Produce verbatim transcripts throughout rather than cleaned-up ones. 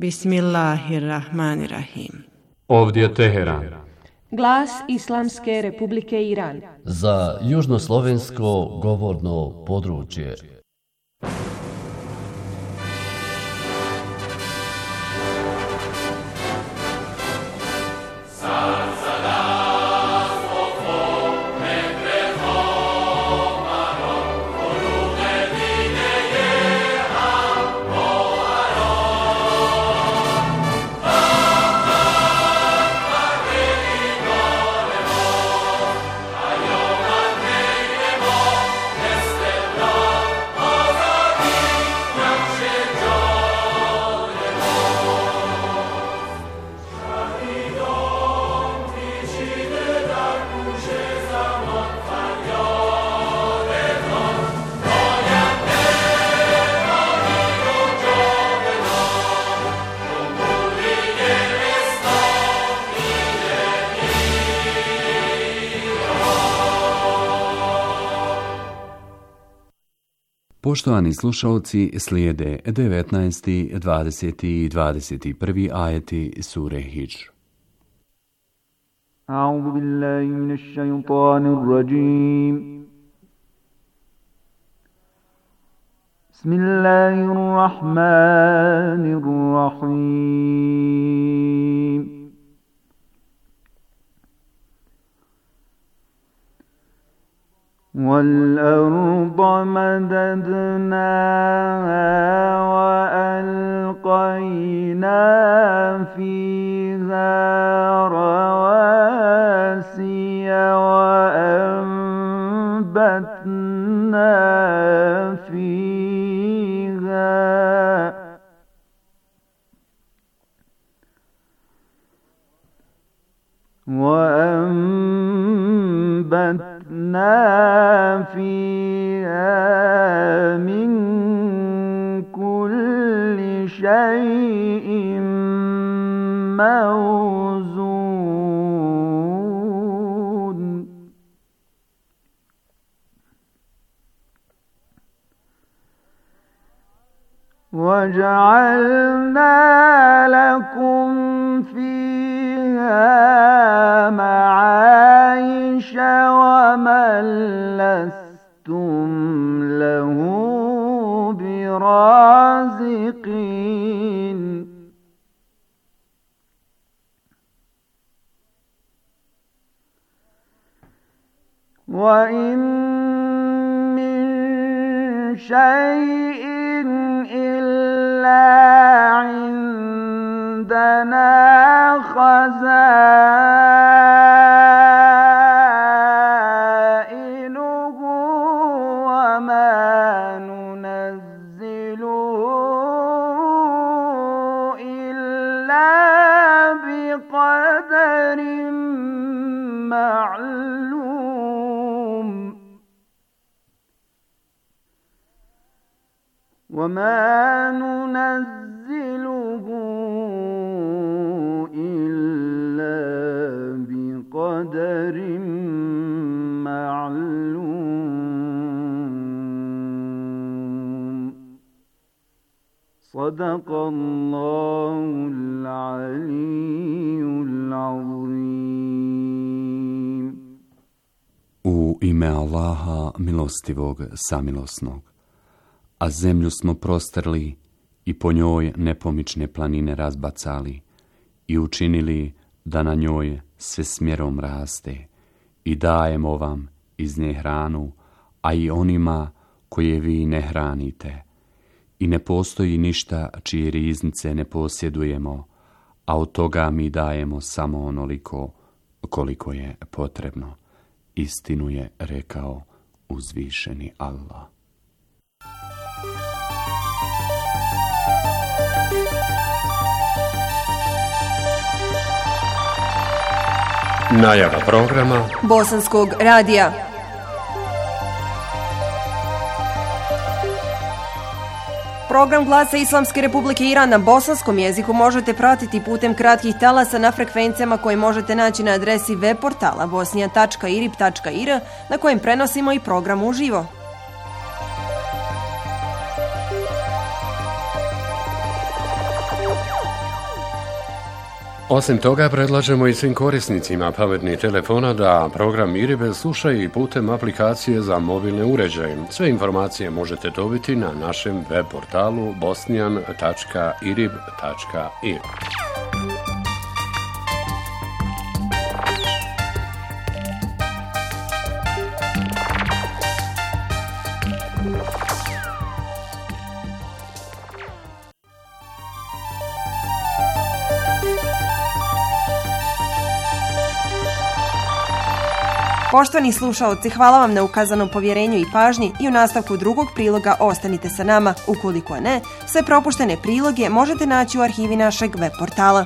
Bismillahirrahmanirrahim. Ovdje je Teheran. Glas Islamske Republike Iran. Za južnoslovensko govorno područje. Poštovani slušalci, slijede devetnaesti, dvadeseti i dvadeset prvi ajeti sure Hidž. A'udhu billahi minash shaytanir rajim. Bismillahirrahmanirrahim. وَالْأَرْضَ مَدَدْنَاهَا وَأَلْقَيْنَا فِيهَا رَوَاسِيَ وَأَنبَتْنَا فِيهَا وَأَنبَتْنَا فِيهَا مِن كُلِّ شَيْءٍ مَّوْزُونٍ وَجَعَلْنَا لَكُمْ فِيهَا مَعَايِشَ وَمَن لَّسْتُمْ لَهُ بِرَازِقِينَ وَإِن مِّن شَيْءٍ إِلَّا عِندَنَا خَزَائِنُهُ وَمَا نُنَزِّلُهُ إِلَّا بِقَدَرٍ مَّعْلُومٍ وَمَا نُنَزِّلُهُ إِلَّا بِقَدَرٍ معلوم صدق الله العلي العظيم. U ime Allaha milostivog samilosnog. A zemlju smo prostrli i po njoj nepomične planine razbacali i učinili da na njoj sve smjerom raste i dajemo vam iz nje hranu, a i onima koje vi ne hranite. I ne postoji ništa čije riznice ne posjedujemo, a od toga mi dajemo samo onoliko koliko je potrebno. Istinu je rekao uzvišeni Allah. Najava programa Bosanskog radija. Program Glasa Islamske Republike Iran na bosanskom jeziku možete pratiti putem kratkih talasa na frekvencijama koje možete naći na adresi web portala bosnija tačka irib tačka ir na kojem prenosimo i program uživo. Osim toga, predlažemo i svim korisnicima pametnih telefona da program IRIB slušaju i putem aplikacije za mobilne uređaje. Sve informacije možete dobiti na našem web portalu bosnijan tačka irib tačka ir. Poštovani slušaoci, hvala vam na ukazanom povjerenju i pažnji i u nastavku drugog priloga ostanite sa nama. Ukoliko ne, sve propuštene priloge možete naći u arhivi našeg web portala.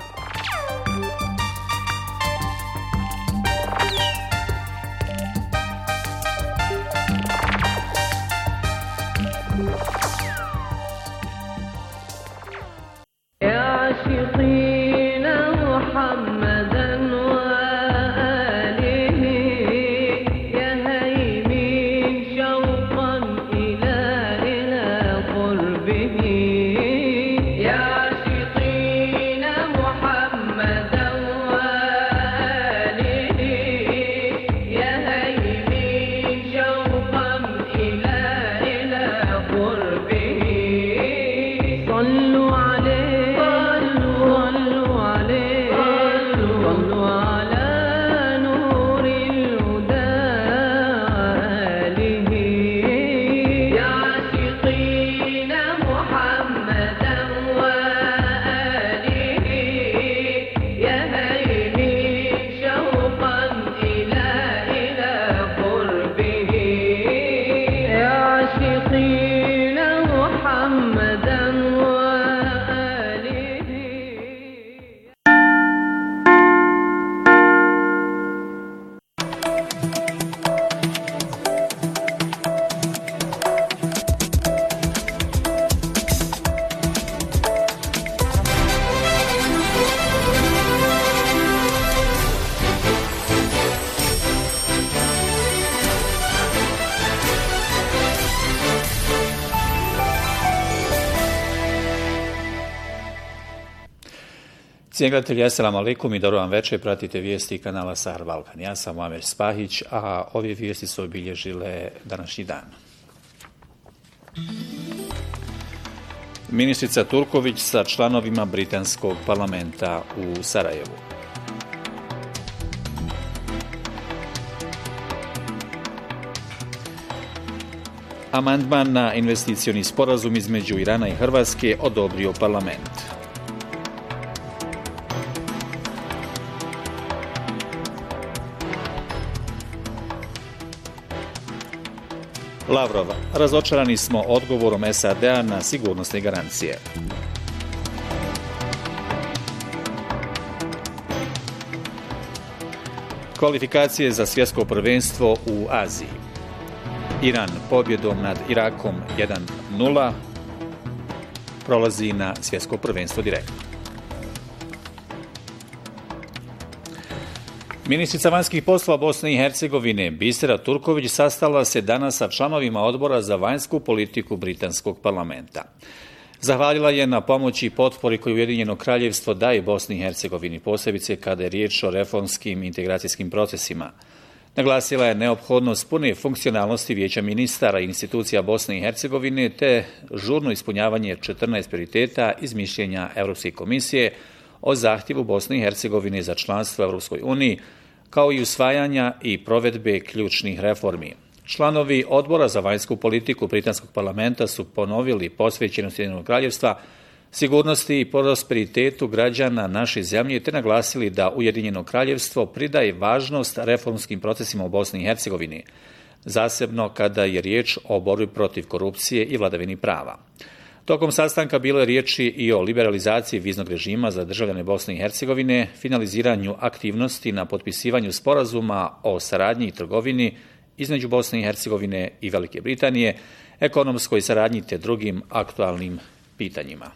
Cijenjeni gledatelji, assalamu alaikum i dobro vam večer, pratite vijesti kanala Sahar Balkan. Ja sam Muamer Spahić, a ove vijesti su obilježile današnji dan. Ministrica Turković sa članovima britanskog parlamenta u Sarajevu. Amandman na investicioni sporazum između Irana i Hrvatske odobrio parlament. Lavrov, razočarani smo odgovorom S A D-a na sigurnosne garancije. Kvalifikacije za svjetsko prvenstvo u Aziji. Iran pobjedom nad Irakom jedan nula prolazi na svjetsko prvenstvo direktno. Ministrica vanjskih poslova Bosne i Hercegovine Bisera Turković sastala se danas sa članovima odbora za vanjsku politiku britanskog parlamenta. Zahvalila je na pomoći i potpori koju Ujedinjeno kraljevstvo daje Bosni i Hercegovini, posebice kada je riječ o reformskim integracijskim procesima. Naglasila je neophodnost pune funkcionalnosti Vijeća ministara i institucija Bosne i Hercegovine te žurno ispunjavanje četrnaest prioriteta iz mišljenja Europske komisije o zahtjevu Bosne i Hercegovine za članstvo u Europskoj uniji, kao i usvajanja i provedbe ključnih reformi. Članovi odbora za vanjsku politiku britanskog parlamenta su ponovili posvećenost Ujedinjenog kraljevstva sigurnosti i prosperitetu građana naše zemlje te naglasili da Ujedinjeno kraljevstvo pridaje važnost reformskim procesima u Bosni i Hercegovini, zasebno kada je riječ o borbi protiv korupcije i vladavini prava. Tokom sastanka bilo je riječi i o liberalizaciji viznog režima za državljane Bosne i Hercegovine, finaliziranju aktivnosti na potpisivanju sporazuma o saradnji i trgovini između Bosne i Hercegovine i Velike Britanije, ekonomskoj saradnji te drugim aktualnim pitanjima.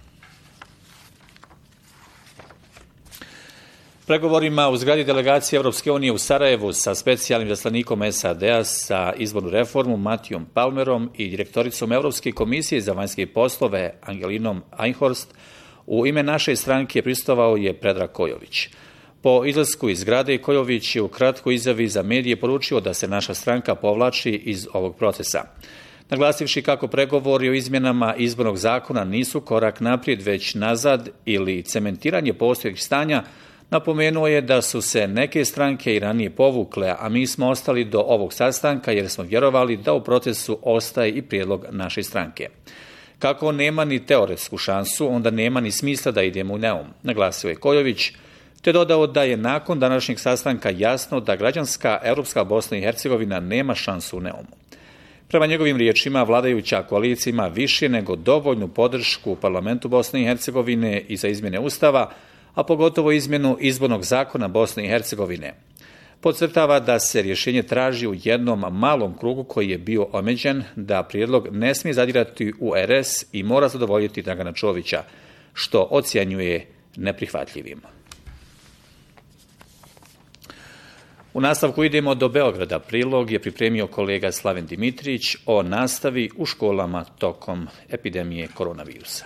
Pregovorima u zgradi delegacije Europske unije u Sarajevu sa specijalnim izaslanikom S A D-a za izbornu reformu Matijom Palmerom i direktoricom Europske komisije za vanjske poslove Angelinom Einhorst U ime naše stranke prisustvovao je Predrag Kojović. Po izlasku iz zgrade, Kojović je u kratkoj izjavi za medije poručio da se naša stranka povlači iz ovog procesa. Naglasivši kako pregovori o izmjenama izbornog zakona nisu korak naprijed, već nazad ili cementiranje postojećih stanja, napomenuo je da su se neke stranke i ranije povukle, a mi smo ostali do ovog sastanka jer smo vjerovali da u procesu ostaje i prijedlog naše stranke. Kako nema ni teoretsku šansu, onda nema ni smisla da idemo u Neum, naglasio je Kojović, te dodao da je nakon današnjeg sastanka jasno da građanska europska Bosna i Hercegovina nema šansu u Neumu. Prema njegovim riječima, vladajuća koalicija ima više nego dovoljnu podršku u parlamentu Bosne i Hercegovine i za izmjene Ustava, a pogotovo izmjenu izbornog zakona Bosne i Hercegovine. Podcrtava da se rješenje traži u jednom malom krugu koji je bio omeđen, da prijedlog ne smije zadirati u er es i mora zadovoljiti Dragana Čovića, što ocjenjuje neprihvatljivim. U nastavku idemo do Beograda. Prilog je pripremio kolega Slaven Dimitrić o nastavi u školama tokom epidemije koronavirusa.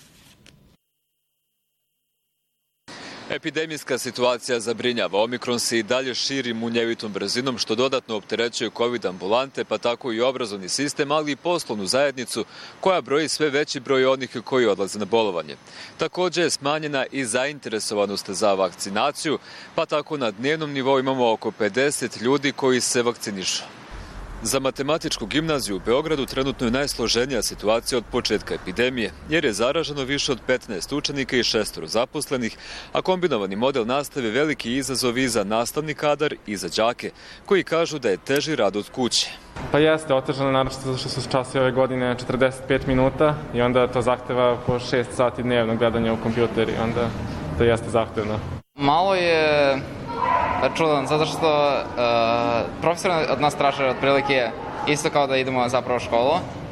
Epidemijska situacija zabrinjava. Omikron se i dalje širi munjevitom brzinom, što dodatno opterećuje COVID ambulante, pa tako i obrazovni sistem, ali i poslovnu zajednicu koja broji sve veći broj onih koji odlaze na bolovanje. Također je smanjena i zainteresovanost za vakcinaciju, pa tako na dnevnom nivou imamo oko pedeset ljudi koji se vakcinišu. Za matematičku gimnaziju u Beogradu trenutno je najsloženija situacija od početka epidemije, jer je zaraženo više od petnaest učenika i šestoro zaposlenih, a kombinovani model nastave veliki izazov i za nastavni kadar i za đake, koji kažu da je teži rad od kuće. Pa jeste, otežano naročito zato što su časi ove godine četrdeset pet minuta i onda to zahteva po šest sati dnevno gledanja u kompjuter i onda to jeste zahtevno. Malo je čudan, zato što uh, profesor od nas traže otprilike isto kao da idemo zapravo u školu,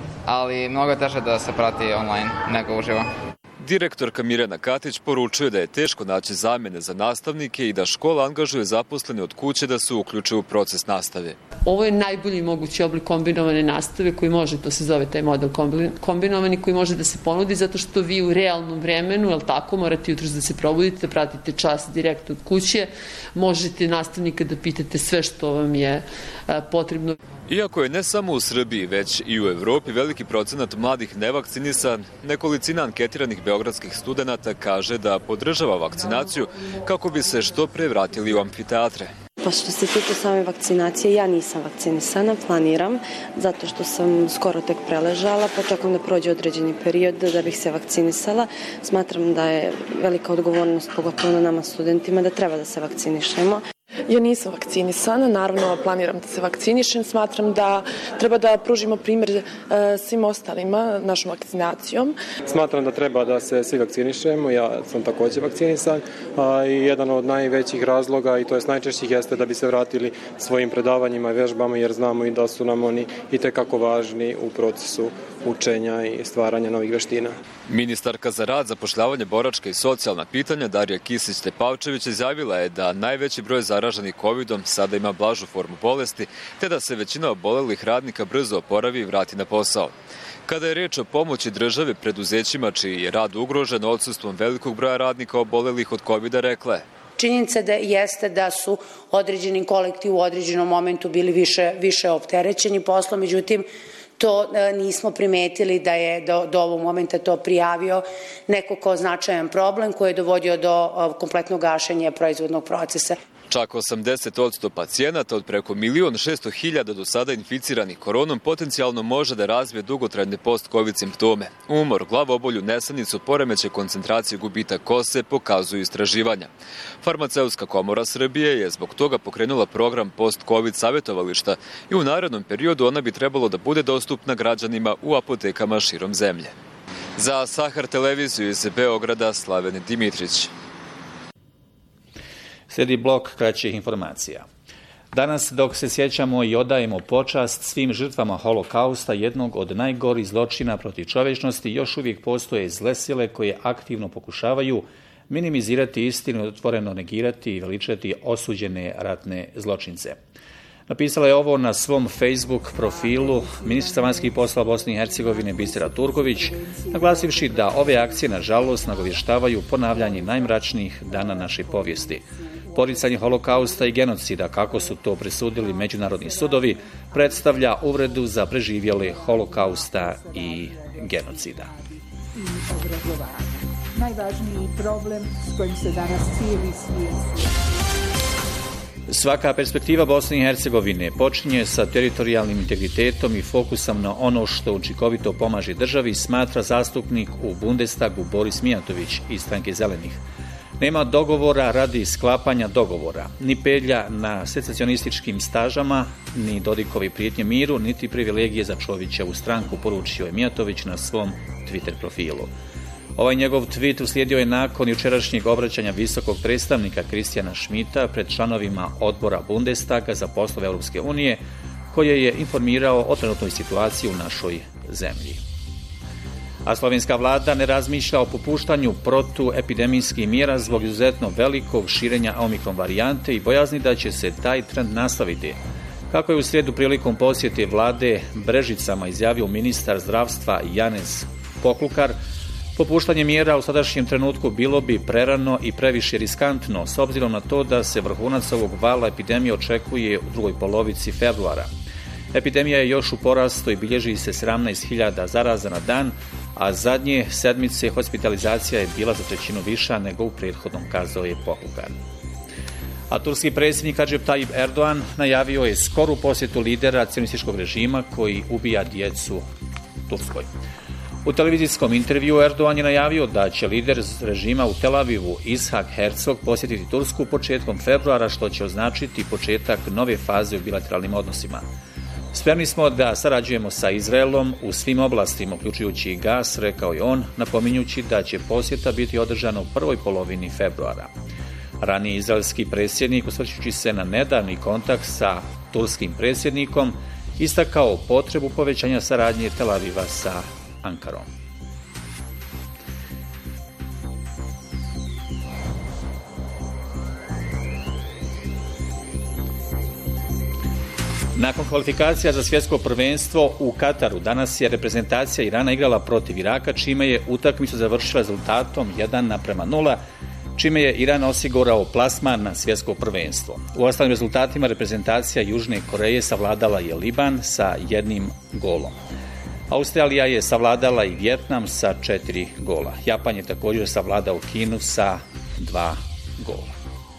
ali mnogo je teže da se prati online nego uživo. Direktorka Mirjana Katić poručuje da je teško naći zamjene za nastavnike i da škola angažuje zaposlene od kuće da se uključe u proces nastave. Ovo je najbolji mogući oblik kombinovane nastave koji može, to se zove taj model kombinovani, koji može da se ponudi zato što vi u realnom vremenu, jel tako, morate jutros da se probudite, da pratite čas direkt od kuće, možete nastavnika da pitate sve što vam je a, potrebno. Iako je ne samo u Srbiji, već i u Evropi veliki procenat mladih nevakcinisan, nekolicina anketiranih beogradskih studenata kaže da podržava vakcinaciju kako bi se što pre vratili u amfiteatre. Pa što se tiče same vakcinacije, ja nisam vakcinisana, planiram, zato što sam skoro tek preležala, pa čekam da prođe određeni period da bih se vakcinisala. Smatram da je velika odgovornost, pogotovo na nama studentima, da treba da se vakcinišemo. Ja nisam vakcinisana, naravno planiram da se vakcinišem, smatram da treba da pružimo primjer svim ostalima našom vakcinacijom. Smatram da treba da se svi vakcinišemo, ja sam također vakcinisan i jedan od najvećih razloga i to je najčešćih jeste da bi se vratili svojim predavanjima i vježbama jer znamo i da su nam oni itekako važni u procesu učenja i stvaranja novih vještina. Ministarka za rad, zapošljavanje, boračka i socijalna pitanja Darija Kisić-Tepavčević izjavila je da najveći broj zaraženih kovidom sada ima blažu formu bolesti, te da se većina obolelih radnika brzo oporavi i vrati na posao. Kada je reč o pomoći države preduzećima čiji je rad ugrožen odsustvom velikog broja radnika obolelih od kovida, rekla je: Činjenica da jeste da su određeni kolektiv u određenom momentu bili više, više opterećeni poslom, međutim, to nismo primetili da je do, do ovog momenta to prijavio neko ko značajan problem koji je dovodio do kompletnog gašenja proizvodnog procesa. Čak osamdeset posto pacijenata od preko milion šesto hiljada do sada inficiranih koronom potencijalno može da razvije dugotrajne post-covid simptome. Umor, glavobolju, nesanicu, poremećaj koncentracije, gubitak kose pokazuju istraživanja. Farmaceutska komora Srbije je zbog toga pokrenula program post-covid savjetovališta i u narednom periodu ona bi trebalo da bude dostupna građanima u apotekama širom zemlje. Za Sahar televiziju iz Beograda, Slaven Dimitrić. Slijedi blok kraćih informacija. Danas, dok se sjećamo i odajemo počast svim žrtvama holokausta, jednog od najgorih zločina protiv čovječnosti, još uvijek postoje zle sile koje aktivno pokušavaju minimizirati istinu, otvoreno negirati i veličati osuđene ratne zločince. Napisala je ovo na svom Facebook profilu ministrica vanjskih poslova Bosne i Hercegovine Bisera Turković, naglasivši da ove akcije nažalost nagovještavaju ponavljanje najmračnijih dana naše povijesti. Poricanje holokausta i genocida, kako su to presudili međunarodni sudovi, predstavlja uvredu za preživjele holokausta i genocida. I obrazovanje. Najvažniji problem s kojim se danas cijeli svijet. Svaka perspektiva Bosne i Hercegovine počinje sa teritorijalnim integritetom i fokusom na ono što učinkovito pomaže državi, smatra zastupnik u Bundestagu Boris Mijatović iz stranke Zelenih. Nema dogovora radi sklapanja dogovora, ni pelja na secezionističkim stažama, ni Dodikovi prijetnje miru, niti privilegije za Čovićevu stranku, poručio je Mijatović na svom Twitter profilu. Ovaj njegov tweet uslijedio je nakon jučerašnjeg obraćanja visokog predstavnika Kristijana Schmidta pred članovima odbora Bundestaga za poslove Europske unije, koje je informirao o trenutnoj situaciji u našoj zemlji. A slovenska vlada ne razmišlja o popuštanju protuepidemijskih mjera zbog izuzetno velikog širenja omikron varijante i bojazni da će se taj trend nastaviti. Kako je u srijedu prilikom posjete vlade Brežicama izjavio ministar zdravstva Janez Poklukar, popuštanje mjera u sadašnjem trenutku bilo bi prerano i previše riskantno, s obzirom na to da se vrhunac ovog vala epidemije očekuje u drugoj polovici februara. Epidemija je još u porastu i bilježi se sedamnaest hiljada zaraza na dan, a zadnje sedmice hospitalizacija je bila za trećinu viša nego u prethodnom, kazao je Poklukar. A turski predsjednik Recep Tayyip Erdogan najavio je skoru posjetu lidera cionističkog režima koji ubija djecu Turskoj. U televizijskom intervjuu Erdogan je najavio da će lider režima u Tel Avivu Ishak Herzog posjetiti Tursku početkom februara, što će označiti početak nove faze u bilateralnim odnosima. Spremni smo da sarađujemo sa Izraelom u svim oblastima, uključujući i gas, rekao je on, napominjući da će posjeta biti održana u prvoj polovini februara. Raniji izraelski predsjednik, osvrćući se na nedavni kontakt sa turskim predsjednikom, istakao potrebu povećanja saradnje Tel Aviva sa Ankarom. Nakon kvalifikacija za svjetsko prvenstvo u Kataru, danas je reprezentacija Irana igrala protiv Iraka, čime je utakmicu završila rezultatom jedan naprema nula, čime je Iran osigurao plasman na svjetsko prvenstvo. U ostalim rezultatima reprezentacija Južne Koreje savladala je Liban sa jednim golom. Australija je savladala i Vjetnam sa četiri gola. Japan je također savladao Kinu sa dva gola.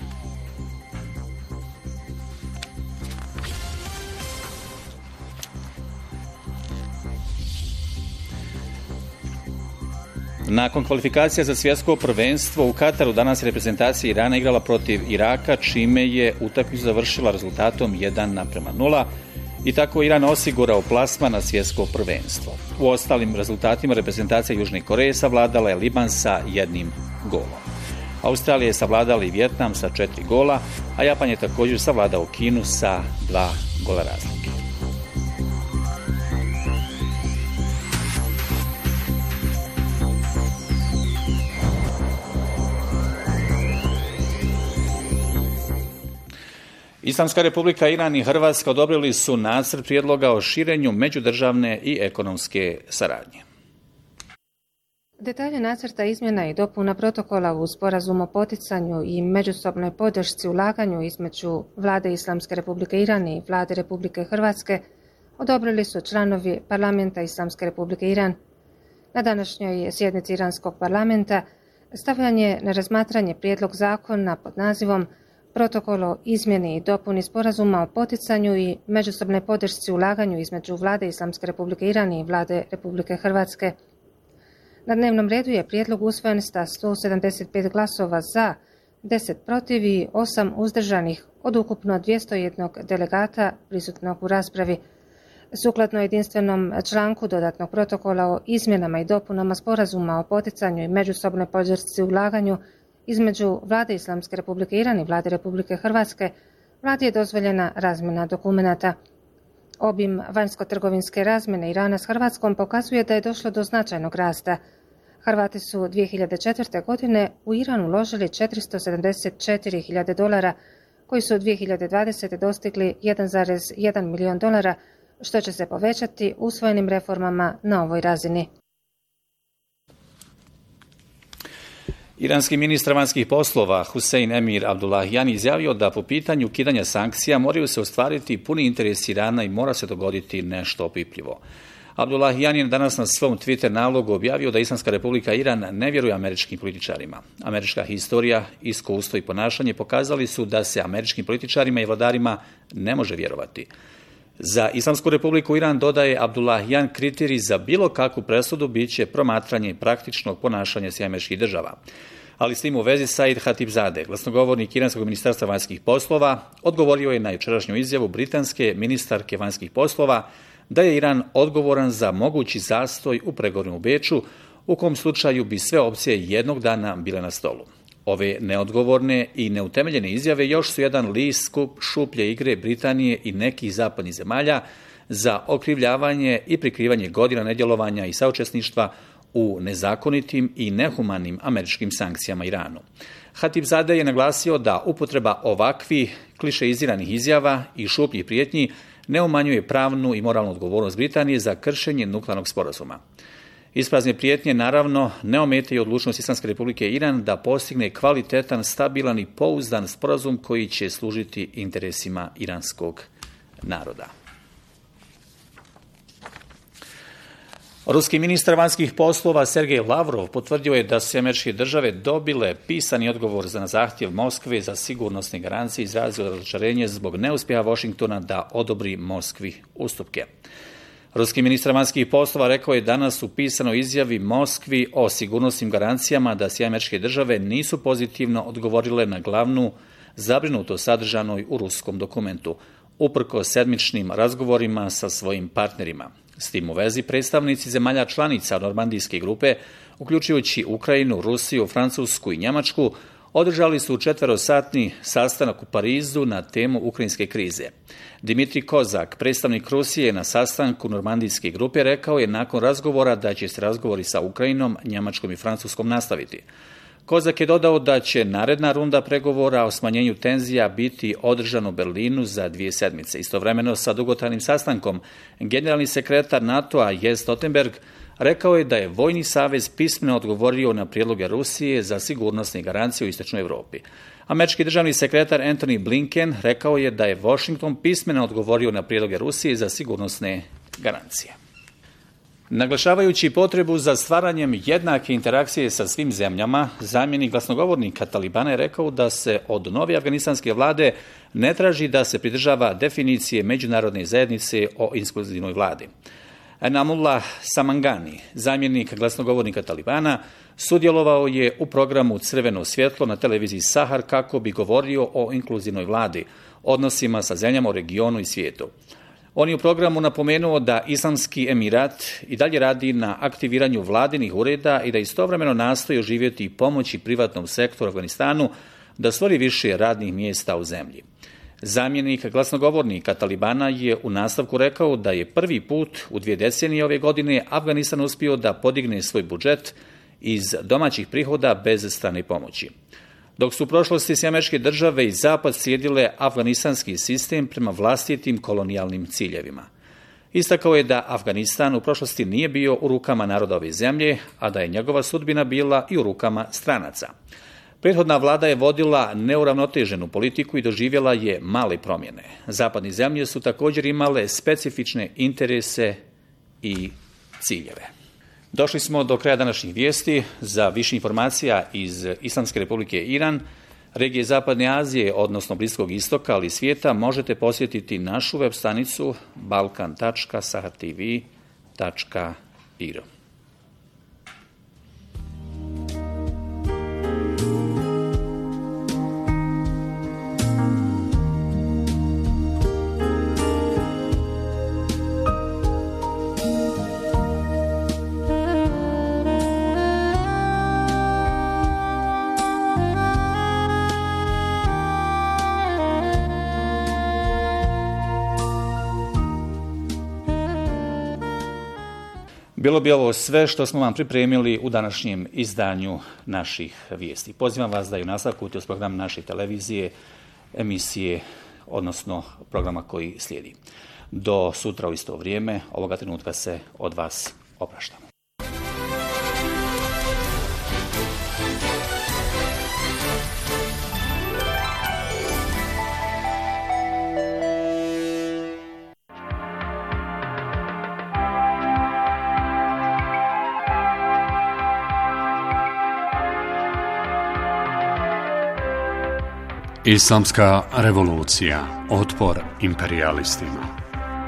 Nakon kvalifikacija za svjetsko prvenstvo u Kataru, danas je reprezentacija Irana igrala protiv Iraka, čime je utakmicu završila rezultatom jedan naprema nula i tako Iran osigurao plasman na svjetsko prvenstvo. U ostalim rezultatima reprezentacija Južne Koreje savladala je Liban sa jednim golom. Australija je savladala i Vjetnam sa četiri gola, a Japan je također savladao Kinu sa dva gola razlike. Islamska republika Iran i Hrvatska odobrili su nacrt prijedloga o širenju međudržavne i ekonomske saradnje. Detalje nacrta izmjena i dopuna protokola u sporazum o poticanju i međusobnoj podršci ulaganju između Vlade Islamske republike Iran i Vlade Republike Hrvatske odobrili su članovi Parlamenta Islamske republike Iran. Na današnjoj sjednici Iranskog parlamenta stavljan je na razmatranje prijedlog zakona pod nazivom Protokol o izmjeni i dopuni sporazuma o poticanju i međusobnoj podršci ulaganju između Vlade Islamske republike Iran i Vlade Republike Hrvatske. Na dnevnom redu je prijedlog usvojen sa sto sedamdeset pet glasova za, deset protiv i osam uzdržanih od ukupno dvjesto jedan delegata prisutnog u raspravi. Sukladno jedinstvenom članku dodatnog protokola o izmjenama i dopunama sporazuma o poticanju i međusobnoj podršci ulaganju između Vlade Islamske republike Iran i Vlade Republike Hrvatske, Vladi je dozvoljena razmjena dokumenata. Obim vanjsko-trgovinske razmjene Irana s Hrvatskom pokazuje da je došlo do značajnog rasta. Hrvati su dvije hiljade četvrte. godine u Iran uložili četiristo sedamdeset četiri hiljade dolara, koji su u dvije hiljade dvadesete. dostigli jedan zarez jedan milijon dolara, što će se povećati usvojenim reformama na ovoj razini. Iranski ministar vanjskih poslova Husein Emir Abdullahian izjavio da po pitanju ukidanja sankcija moraju se ostvariti puni interes Irana i mora se dogoditi nešto opipljivo. Abdullahian je danas na svom Twitter nalogu objavio da Islamska republika Iran ne vjeruje američkim političarima. Američka historija, iskustvo i ponašanje pokazali su da se američkim političarima i vladarima ne može vjerovati. Za Islamsku republiku Iran, dodaje Abdullahian, kriterij za bilo kakvu presudu biće promatranje praktičnog ponašanja s američkih država. Ali s tim u vezi Said Khatibzadeh, glasnogovornik Iranskog ministarstva vanjskih poslova, odgovorio je na jučerašnju izjavu britanske ministarke vanjskih poslova da je Iran odgovoran za mogući zastoj u pregovorima u Beču, u kom slučaju bi sve opcije jednog dana bile na stolu. Ove neodgovorne i neutemeljene izjave još su jedan list skup šuplje igre Britanije i nekih zapadnih zemalja za okrivljavanje i prikrivanje godina nedjelovanja i saučesništva u nezakonitim i nehumanim američkim sankcijama Iranu. Khatibzadeh je naglasio da upotreba ovakvih klišeiziranih izjava i šupljih prijetnji ne umanjuje pravnu i moralnu odgovornost Britanije za kršenje nuklearnog sporazuma. Isprazne prijetnje naravno ne ometaju odlučnost Islamske republike Iran da postigne kvalitetan, stabilan i pouzdan sporazum koji će služiti interesima iranskog naroda. Ruski ministar vanjskih poslova Sergej Lavrov potvrdio je da su američke države dobile pisani odgovor na zahtjev Moskve za sigurnosne garancije i izrazio razočarenje zbog neuspjeha Washingtona da odobri Moskvi ustupke. Ruski ministar vanjskih poslova rekao je danas u pisanoj izjavi Moskvi o sigurnosnim garancijama da se američke države nisu pozitivno odgovorile na glavnu zabrinutost sadržanoj u ruskom dokumentu, uprkos sedmičnim razgovorima sa svojim partnerima. S tim u vezi predstavnici zemalja članica Normandijske grupe, uključujući Ukrajinu, Rusiju, Francusku i Njemačku, održali su četverosatni sastanak u Parizu na temu ukrajinske krize. Dimitrij Kozak, predstavnik Rusije na sastanku Normandijske grupe, rekao je nakon razgovora da će se razgovori sa Ukrajinom, Njemačkom i Francuskom nastaviti. Kozak je dodao da će naredna runda pregovora o smanjenju tenzija biti održana u Berlinu za dvije sedmice. Istovremeno sa dugotrajnim sastankom, generalni sekretar NATO-a Jens Stoltenberg rekao je da je Vojni savez pismeno odgovorio na prijedloge Rusije za sigurnosne garancije u istočnoj Europi. Američki državni sekretar Antony Blinken rekao je da je Washington pismeno odgovorio na prijedloge Rusije za sigurnosne garancije. Naglašavajući potrebu za stvaranjem jednake interakcije sa svim zemljama, zamjenik glasnogovornika Talibana je rekao da se od nove afganistanske vlade ne traži da se pridržava definicije međunarodne zajednice o inkluzivnoj vladi. Enamullah Samangani, zamjenik glasnogovornika Talibana, sudjelovao je u programu Crveno svjetlo na televiziji Sahar kako bi govorio o inkluzivnoj vladi, odnosima sa zemljama u regionu i svijetu. On je u programu napomenuo da Islamski Emirat i dalje radi na aktiviranju vladinih ureda i da istovremeno nastoji oživjeti i pomoći privatnom sektoru Afganistanu da stvori više radnih mjesta u zemlji. Zamjenik glasnogovornika Talibana je u nastavku rekao da je prvi put u dvije decenije ove godine Afganistan uspio da podigne svoj budžet iz domaćih prihoda bez strane pomoći. Dok su u prošlosti se američke države i Zapad slijedile afganistanski sistem prema vlastitim kolonijalnim ciljevima. Istakao je da Afganistan u prošlosti nije bio u rukama naroda ove zemlje, a da je njegova sudbina bila i u rukama stranaca. Prethodna vlada je vodila neuravnoteženu politiku i doživjela je male promjene. Zapadne zemlje su također imale specifične interese i ciljeve. Došli smo do kraja današnjih vijesti. Za više informacija iz Islamske republike Iran, regije Zapadne Azije, odnosno Bliskog istoka, ali i svijeta, možete posjetiti našu web stranicu balkan tačka sahar t v tačka i r. Bilo bi ovo sve što smo vam pripremili u današnjem izdanju naših vijesti. Pozivam vas da i u nastavku uz program naše televizije emisije, odnosno programa koji slijedi. Do sutra u isto vrijeme, ovoga trenutka se od vas opraštamo. Islamska revolucija, otpor imperijalistima.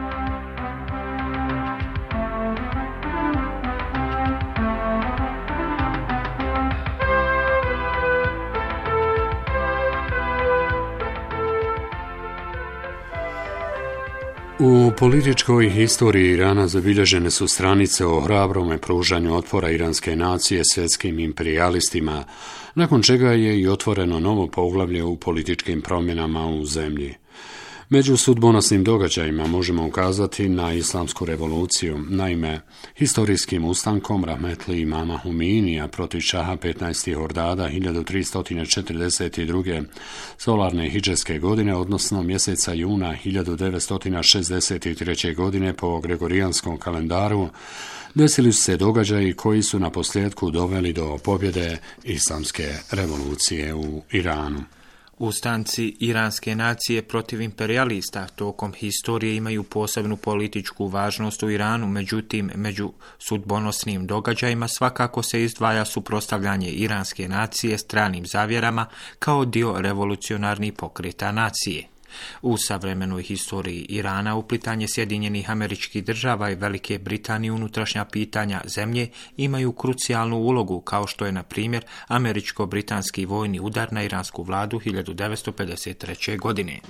U političkoj historiji Irana zabilježene su stranice o hrabrome pružanju otpora iranske nacije svjetskim imperijalistima, nakon čega je i otvoreno novo poglavlje u političkim promjenama u zemlji. Među sudbonosnim događajima možemo ukazati na islamsku revoluciju. Naime, historijskim ustankom rahmetli imama Humeinija protiv šaha petnaestih Hordada hiljadu tristo četrdeset druge solarne hidžetske godine, odnosno mjeseca juna hiljadu devetsto šezdeset treće godine po gregorijanskom kalendaru, desili su se događaji koji su na posljedku doveli do pobjede islamske revolucije u Iranu. Ustanci iranske nacije protiv imperijalista tokom historije imaju posebnu političku važnost u Iranu, međutim, među sudbonosnim događajima svakako se izdvaja suprotstavljanje iranske nacije stranim zavjerama kao dio revolucionarnih pokreta nacije. U savremenoj historiji Irana uplitanje Sjedinjenih Američkih Država i Velike Britanije unutrašnja pitanja zemlje imaju krucijalnu ulogu, kao što je, na primjer, američko-britanski vojni udar na iransku vladu hiljadu devetsto pedeset treće. godine.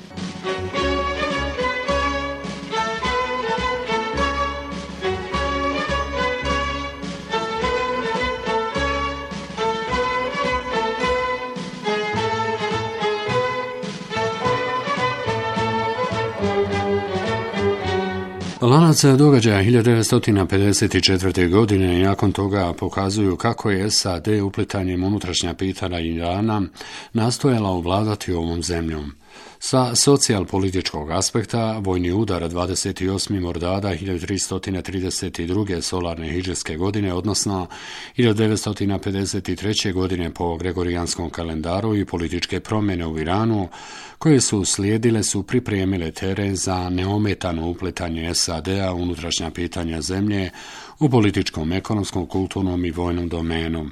Lanac događaja hiljadu devetsto pedeset četvrte. godine nakon toga pokazuju kako je S A D uplitanjem unutrašnja pitanja Irana nastojala ovladati ovom zemljom. Sa socijalpolitičkog aspekta, vojni udar dvadeset osmog Mordada hiljadu tristo trideset druge solarne hidžetske godine, odnosno hiljadu devetsto pedeset treće. godine po gregorijanskom kalendaru i političke promjene u Iranu, koje su slijedile su pripremile teren za neometano upletanje S A D-a u unutrašnja pitanja zemlje u političkom, ekonomskom, kulturnom i vojnom domenu.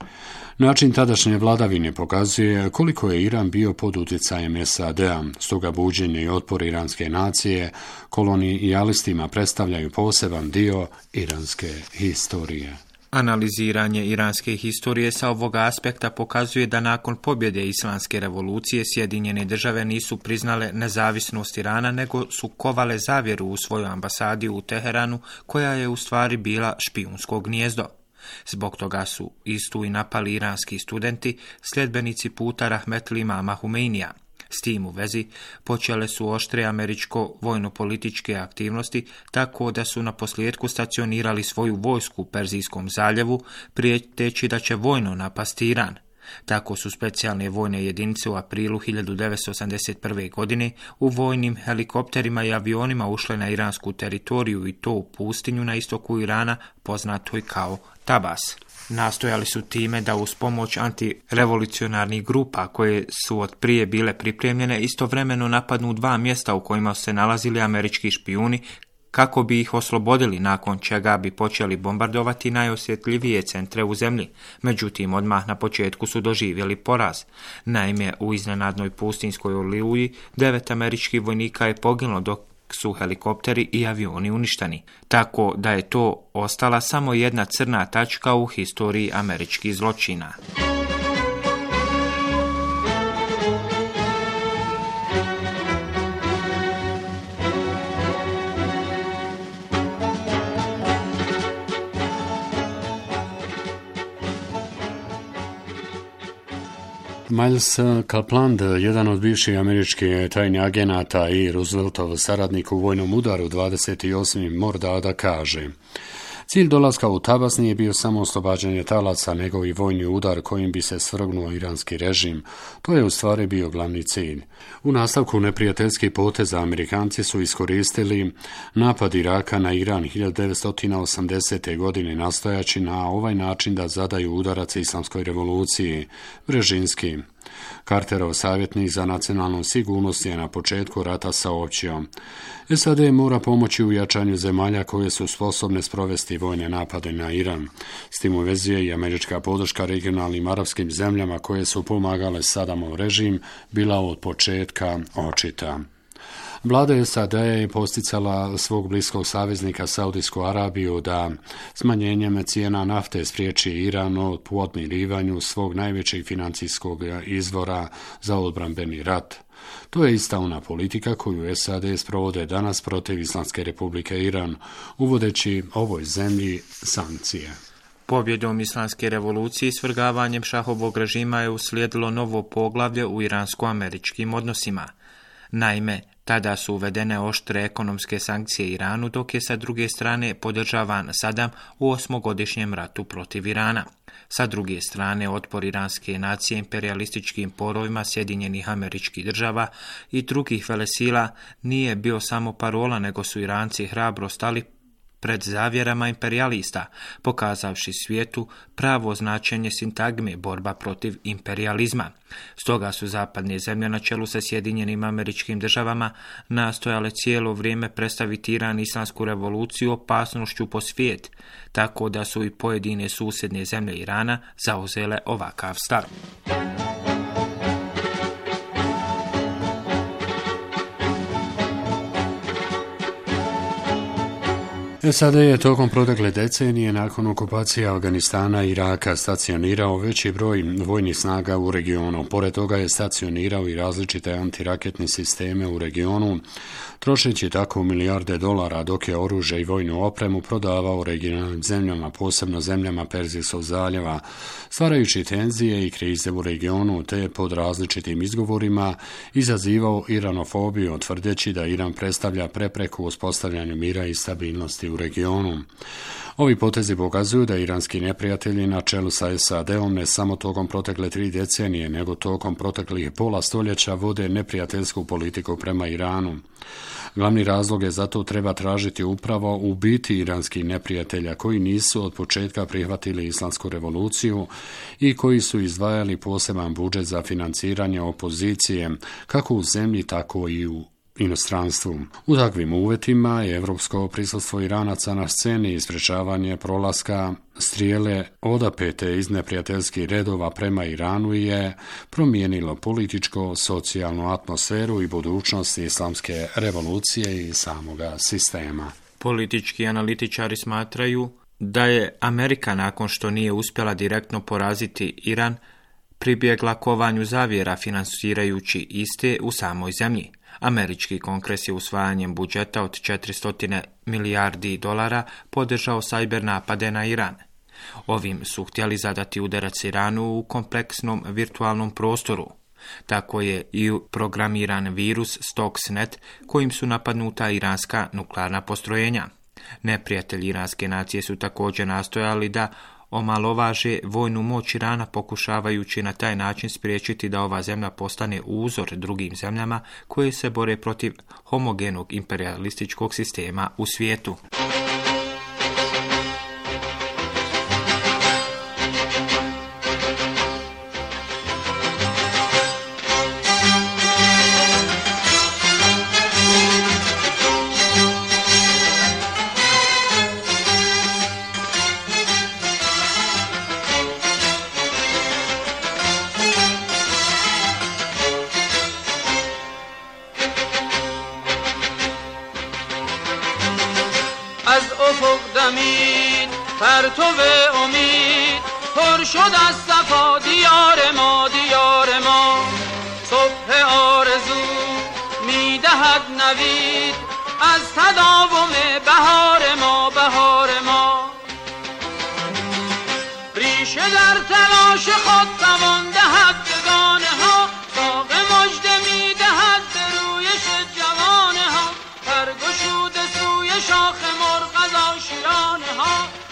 Način tadašnje vladavine pokazuje koliko je Iran bio pod utjecajem S A D-a, stoga buđenje i otpor iranske nacije kolonijalistima predstavljaju poseban dio iranske historije. Analiziranje iranske historije sa ovog aspekta pokazuje da nakon pobjede islamske revolucije Sjedinjene države nisu priznale nezavisnost Irana, nego su kovale zavjeru u svojoj ambasadi u Teheranu, koja je u stvari bila špijunsko gnijezdo. Zbog toga su istu i napali iranski studenti, sljedbenici puta rahmetli imama Humeinija. S tim u vezi počele su oštre američko-vojno-političke aktivnosti, tako da su na posljedku stacionirali svoju vojsku u Perzijskom zaljevu, prijeteći da će vojno napasti Iran. Tako su specijalne vojne jedinice u aprilu hiljadu devetsto osamdeset prve. godine u vojnim helikopterima i avionima ušle na iransku teritoriju, i to u pustinju na istoku Irana, poznatoj kao Tabas. Nastojali su time da uz pomoć antirevolucionarnih grupa, koje su od prije bile pripremljene, istovremeno napadnu dva mjesta u kojima su se nalazili američki špijuni, kako bi ih oslobodili, nakon čega bi počeli bombardovati najosjetljivije centre u zemlji. Međutim, odmah na početku su doživjeli poraz. Naime, u iznenadnoj pustinskoj oluji devet američkih vojnika je poginulo, dok su helikopteri i avioni uništeni. Tako da je to ostala samo jedna crna tačka u historiji američkih zločina. Miles Kaplan, jedan od bivših američkih tajnih agenata i Rooseveltov saradnik u vojnom udaru dvadeset osmog Mordada, kaže: Cilj dolaska u Tabas nije bio samo oslobađanje talaca, nego i vojni udar kojim bi se svrgnuo iranski režim. To je u stvari bio glavni cilj. U nastavku neprijateljskih poteza Amerikanci su iskoristili napad Iraka na Iran hiljadu devetsto osamdesete. godine, nastojaći na ovaj način da zadaju udarac islamskoj revoluciji. Brežinski, Carterov savjetnik za nacionalnu sigurnost, je na početku rata saopćio: S A D mora pomoći u jačanju zemalja koje su sposobne sprovesti vojne napade na Iran. S tim u vezi je i američka podrška regionalnim arapskim zemljama koje su pomagale Sadamov režim bila od početka očita. Vlada S A D je posticala svog bliskog saveznika Saudijsku Arabiju da smanjenjem cijena nafte spriječi Iran od podmirivanju svog najvećeg financijskog izvora za odbrambeni rat. To je ista ona politika koju S A D sprovode danas protiv Islamske Republike Iran, uvodeći ovoj zemlji sankcije. Pobjedom Islamske revolucije i svrgavanjem šahovog režima je uslijedilo novo poglavlje u iransko-američkim odnosima. Naime, tada su uvedene oštre ekonomske sankcije Iranu, dok je sa druge strane podržavan Sadam u osmogodišnjem ratu protiv Irana. Sa druge strane, otpor iranske nacije imperialističkim porovima Sjedinjenih Američkih Država i drugih velesila nije bio samo parola, nego su Iranci hrabro stali pred zavjerama imperijalista, pokazavši svijetu pravo značenje sintagme borba protiv imperializma. Stoga su zapadne zemlje na čelu sa Sjedinjenim Američkim Državama nastojale cijelo vrijeme predstaviti Iran islamsku revoluciju opasnošću po svijet, tako da su i pojedine susjedne zemlje Irana zauzele ovakav stav. S A D je tokom protekle decenije nakon okupacije Afganistana i Iraka stacionirao veći broj vojnih snaga u regionu. Pored toga je stacionirao i različite antiraketne sisteme u regionu, trošeći tako milijarde dolara, dok je oružje i vojnu opremu prodavao regionalnim zemljama, posebno zemljama Perzijskog zaljeva, stvarajući tenzije i krize u regionu, te pod različitim izgovorima izazivao iranofobiju, tvrdeći da Iran predstavlja prepreku uspostavljanju mira i stabilnosti u regionu. Ovi potezi pokazuju da iranski neprijatelji na čelu sa S A D-om ne samo tokom protekle tri decenije, nego tokom proteklih pola stoljeća vode neprijateljsku politiku prema Iranu. Glavni razlog je zato treba tražiti upravo u biti iranskih neprijatelja koji nisu od početka prihvatili islamsku revoluciju i koji su izdvajali poseban budžet za financiranje opozicije, kako u zemlji, tako i u inostranstvu. U takvim uvjetima je evropsko prisustvo Iranaca na sceni i sprečavanje prolaska strijele odapete iz neprijateljskih redova prema Iranu je promijenilo političko, socijalnu atmosferu i budućnost islamske revolucije i samoga sistema. Politički analitičari smatraju da je Amerika, nakon što nije uspjela direktno poraziti Iran, pribjegla kovanju zavjera finansirajući iste u samoj zemlji. Američki kongres je usvajanjem budžeta od četiristo milijardi dolara podržao sajber napade na Iran. Ovim su htjeli zadati udarac Iranu u kompleksnom virtualnom prostoru. Tako je i programiran virus Stuxnet kojim su napadnuta iranska nuklearna postrojenja. Neprijatelji iranske nacije su također nastojali da omalovaže vojnu moć Irana, pokušavajući na taj način spriječiti da ova zemlja postane uzor drugim zemljama koje se bore protiv homogenog imperialističkog sistema u svijetu. پرتو امید پر شد از صفا دیار ما دیار ما صبح آرزو میدهد نوید از تداوم بهار ما بهار ما ریشه در تلاش خود توان دهد بگانه ها داغ مژده میدهد به رویش جوانه ها پرگشوده سوی شاخ مرغ از آشیانه ها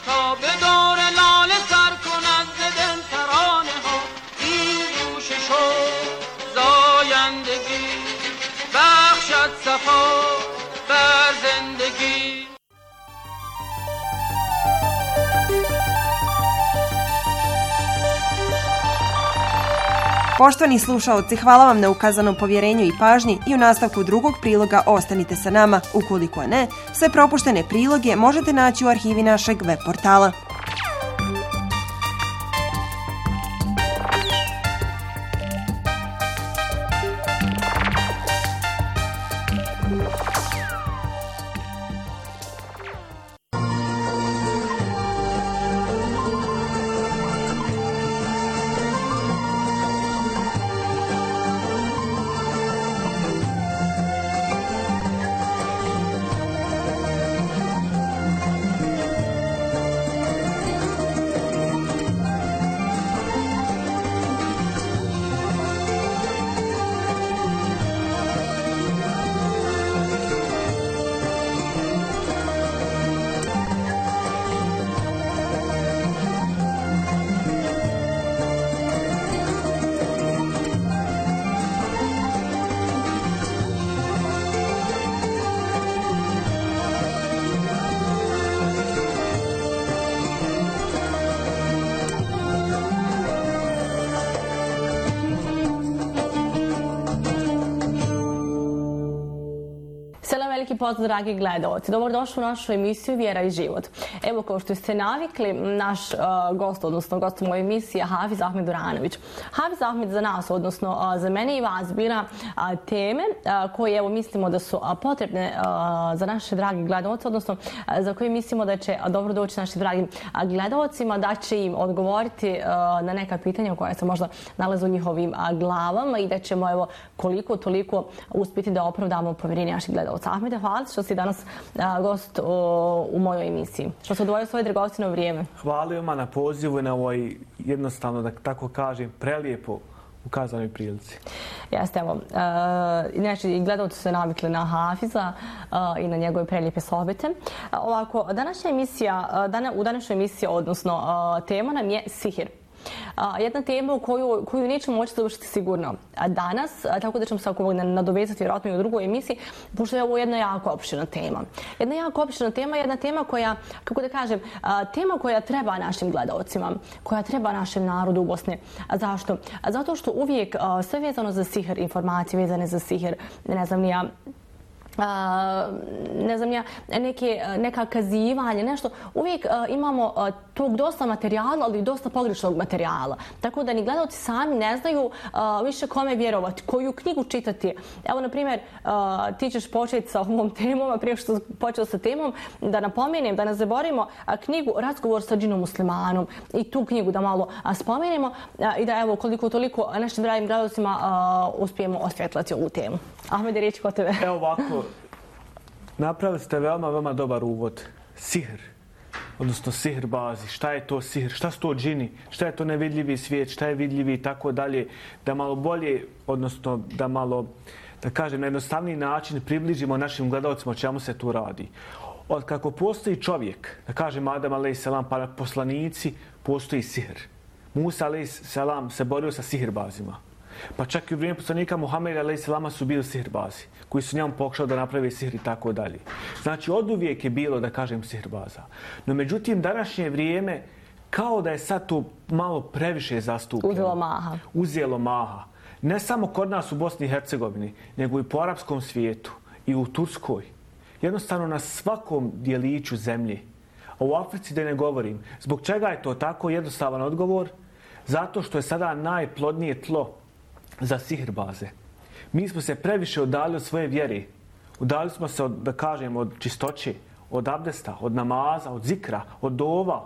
زندگی. Poštovani slušaoci, hvala vam na ukazanom povjerenju i pažnji i u nastavku drugog priloga ostanite sa nama. Ukoliko ne, sve propuštene priloge možete naći u arhivi našeg web portala. Veliki pozdrav, dragi gledalci. Dobrodošli u našu emisiju Vjera i život. Evo, kao što ste navikli, naš uh, gost, odnosno gost u mojoj emisiji je Hafiz Ahmed Duranović. Hafiz Ahmed za nas, odnosno uh, za mene i vas, bira uh, teme uh, koje evo, mislimo da su uh, potrebne uh, za naše dragi gledalce, odnosno uh, za koje mislimo da će uh, dobro doći našim dragim uh, gledalcima, da će im odgovoriti uh, na neka pitanja koja se možda nalaze u njihovim uh, glavama i da ćemo evo, koliko toliko uspjeti da opravdamo povjerenje naših gledalca. Ahmede, hvala što si danas a, gost o, u mojoj emisiji. Što se odvojio svoje dragocjeno vrijeme. Hvala vam na pozivu i na ovoj jednostavno, da tako kažem, prelijepo ukazanoj prilici. Jeste, evo. Inače, i gledalci su se navikli na Hafiza a, i na njegove prelijepe sohbete. A, ovako, današnja emisija, dana, u današnjoj emisiji, odnosno a, tema nam je sihir. Uh, jedna tema u koju, koju nećemo moći završiti sigurno danas, a, tako da ćemo se ako nadovezati vjerojatno i u drugoj emisiji, pošto je ovo jedna jako opširna tema. Jedna jako opširna tema, jedna tema koja, kako da kažem, a, tema koja treba našim gledalcima, koja treba našem narodu u Bosni. A zašto? A zato što uvijek a, sve vezano za sihir, informacije vezane za sihir, ne znam ni ja, Uh, ne znam ja, neke, neka kazivanje, nešto. Uvijek uh, imamo uh, tog dosta materijala, ali i dosta pogrešnog materijala. Tako da ni gledalci sami ne znaju uh, više kome vjerovati, koju knjigu čitati. Evo, na primjer, uh, ti ćeš početi sa ovom temom, a prije što počeo sa temom, da napomenem, da ne zaboravimo uh, knjigu Razgovor sa džinom muslimanom i tu knjigu da malo uh, spomenemo uh, i da evo koliko toliko našim dragim gledalcima uh, uspijemo osvjetlati ovu temu. Ahmede, riječ kod tebe. Evo ovako, napravili ste veoma, veoma dobar uvod. Sihr, odnosno sihr bazi. Šta je to sihr? Šta su to džini? Šta je to nevidljivi svijet? Šta je vidljivi i tako dalje? Da malo bolje, odnosno da malo, da kažem, na jednostavniji način približimo našim gledalcima o čemu se tu radi. Od kako postoji čovjek, da kažem Adam alejhi pa poslanici, postoji sihr. Musa alejhi se borio sa sihrbazima. Pa čak i u vrijeme poslanika Muhameda alejhi su bili sihirbazi, koji su njemu pokušali da naprave sihr i tako dalje. Znači, oduvijek je bilo, da kažem, sihirbaza. No, međutim, današnje vrijeme, kao da je sad to malo previše zastupljeno. Uzelo maha. Uzelo maha. Ne samo kod nas u Bosni i Hercegovini, nego i po arapskom svijetu i u Turskoj. Jednostavno na svakom dijeliću zemlje. A u Africi da ne govorim. Zbog čega je to tako? Jednostavan odgovor. Zato što je sada najplodnije tlo za sihirbaze. Mi smo se previše udali od svoje vjere. Udali smo se, od, da kažem, od čistoće, od abdesta, od namaza, od zikra, od dova.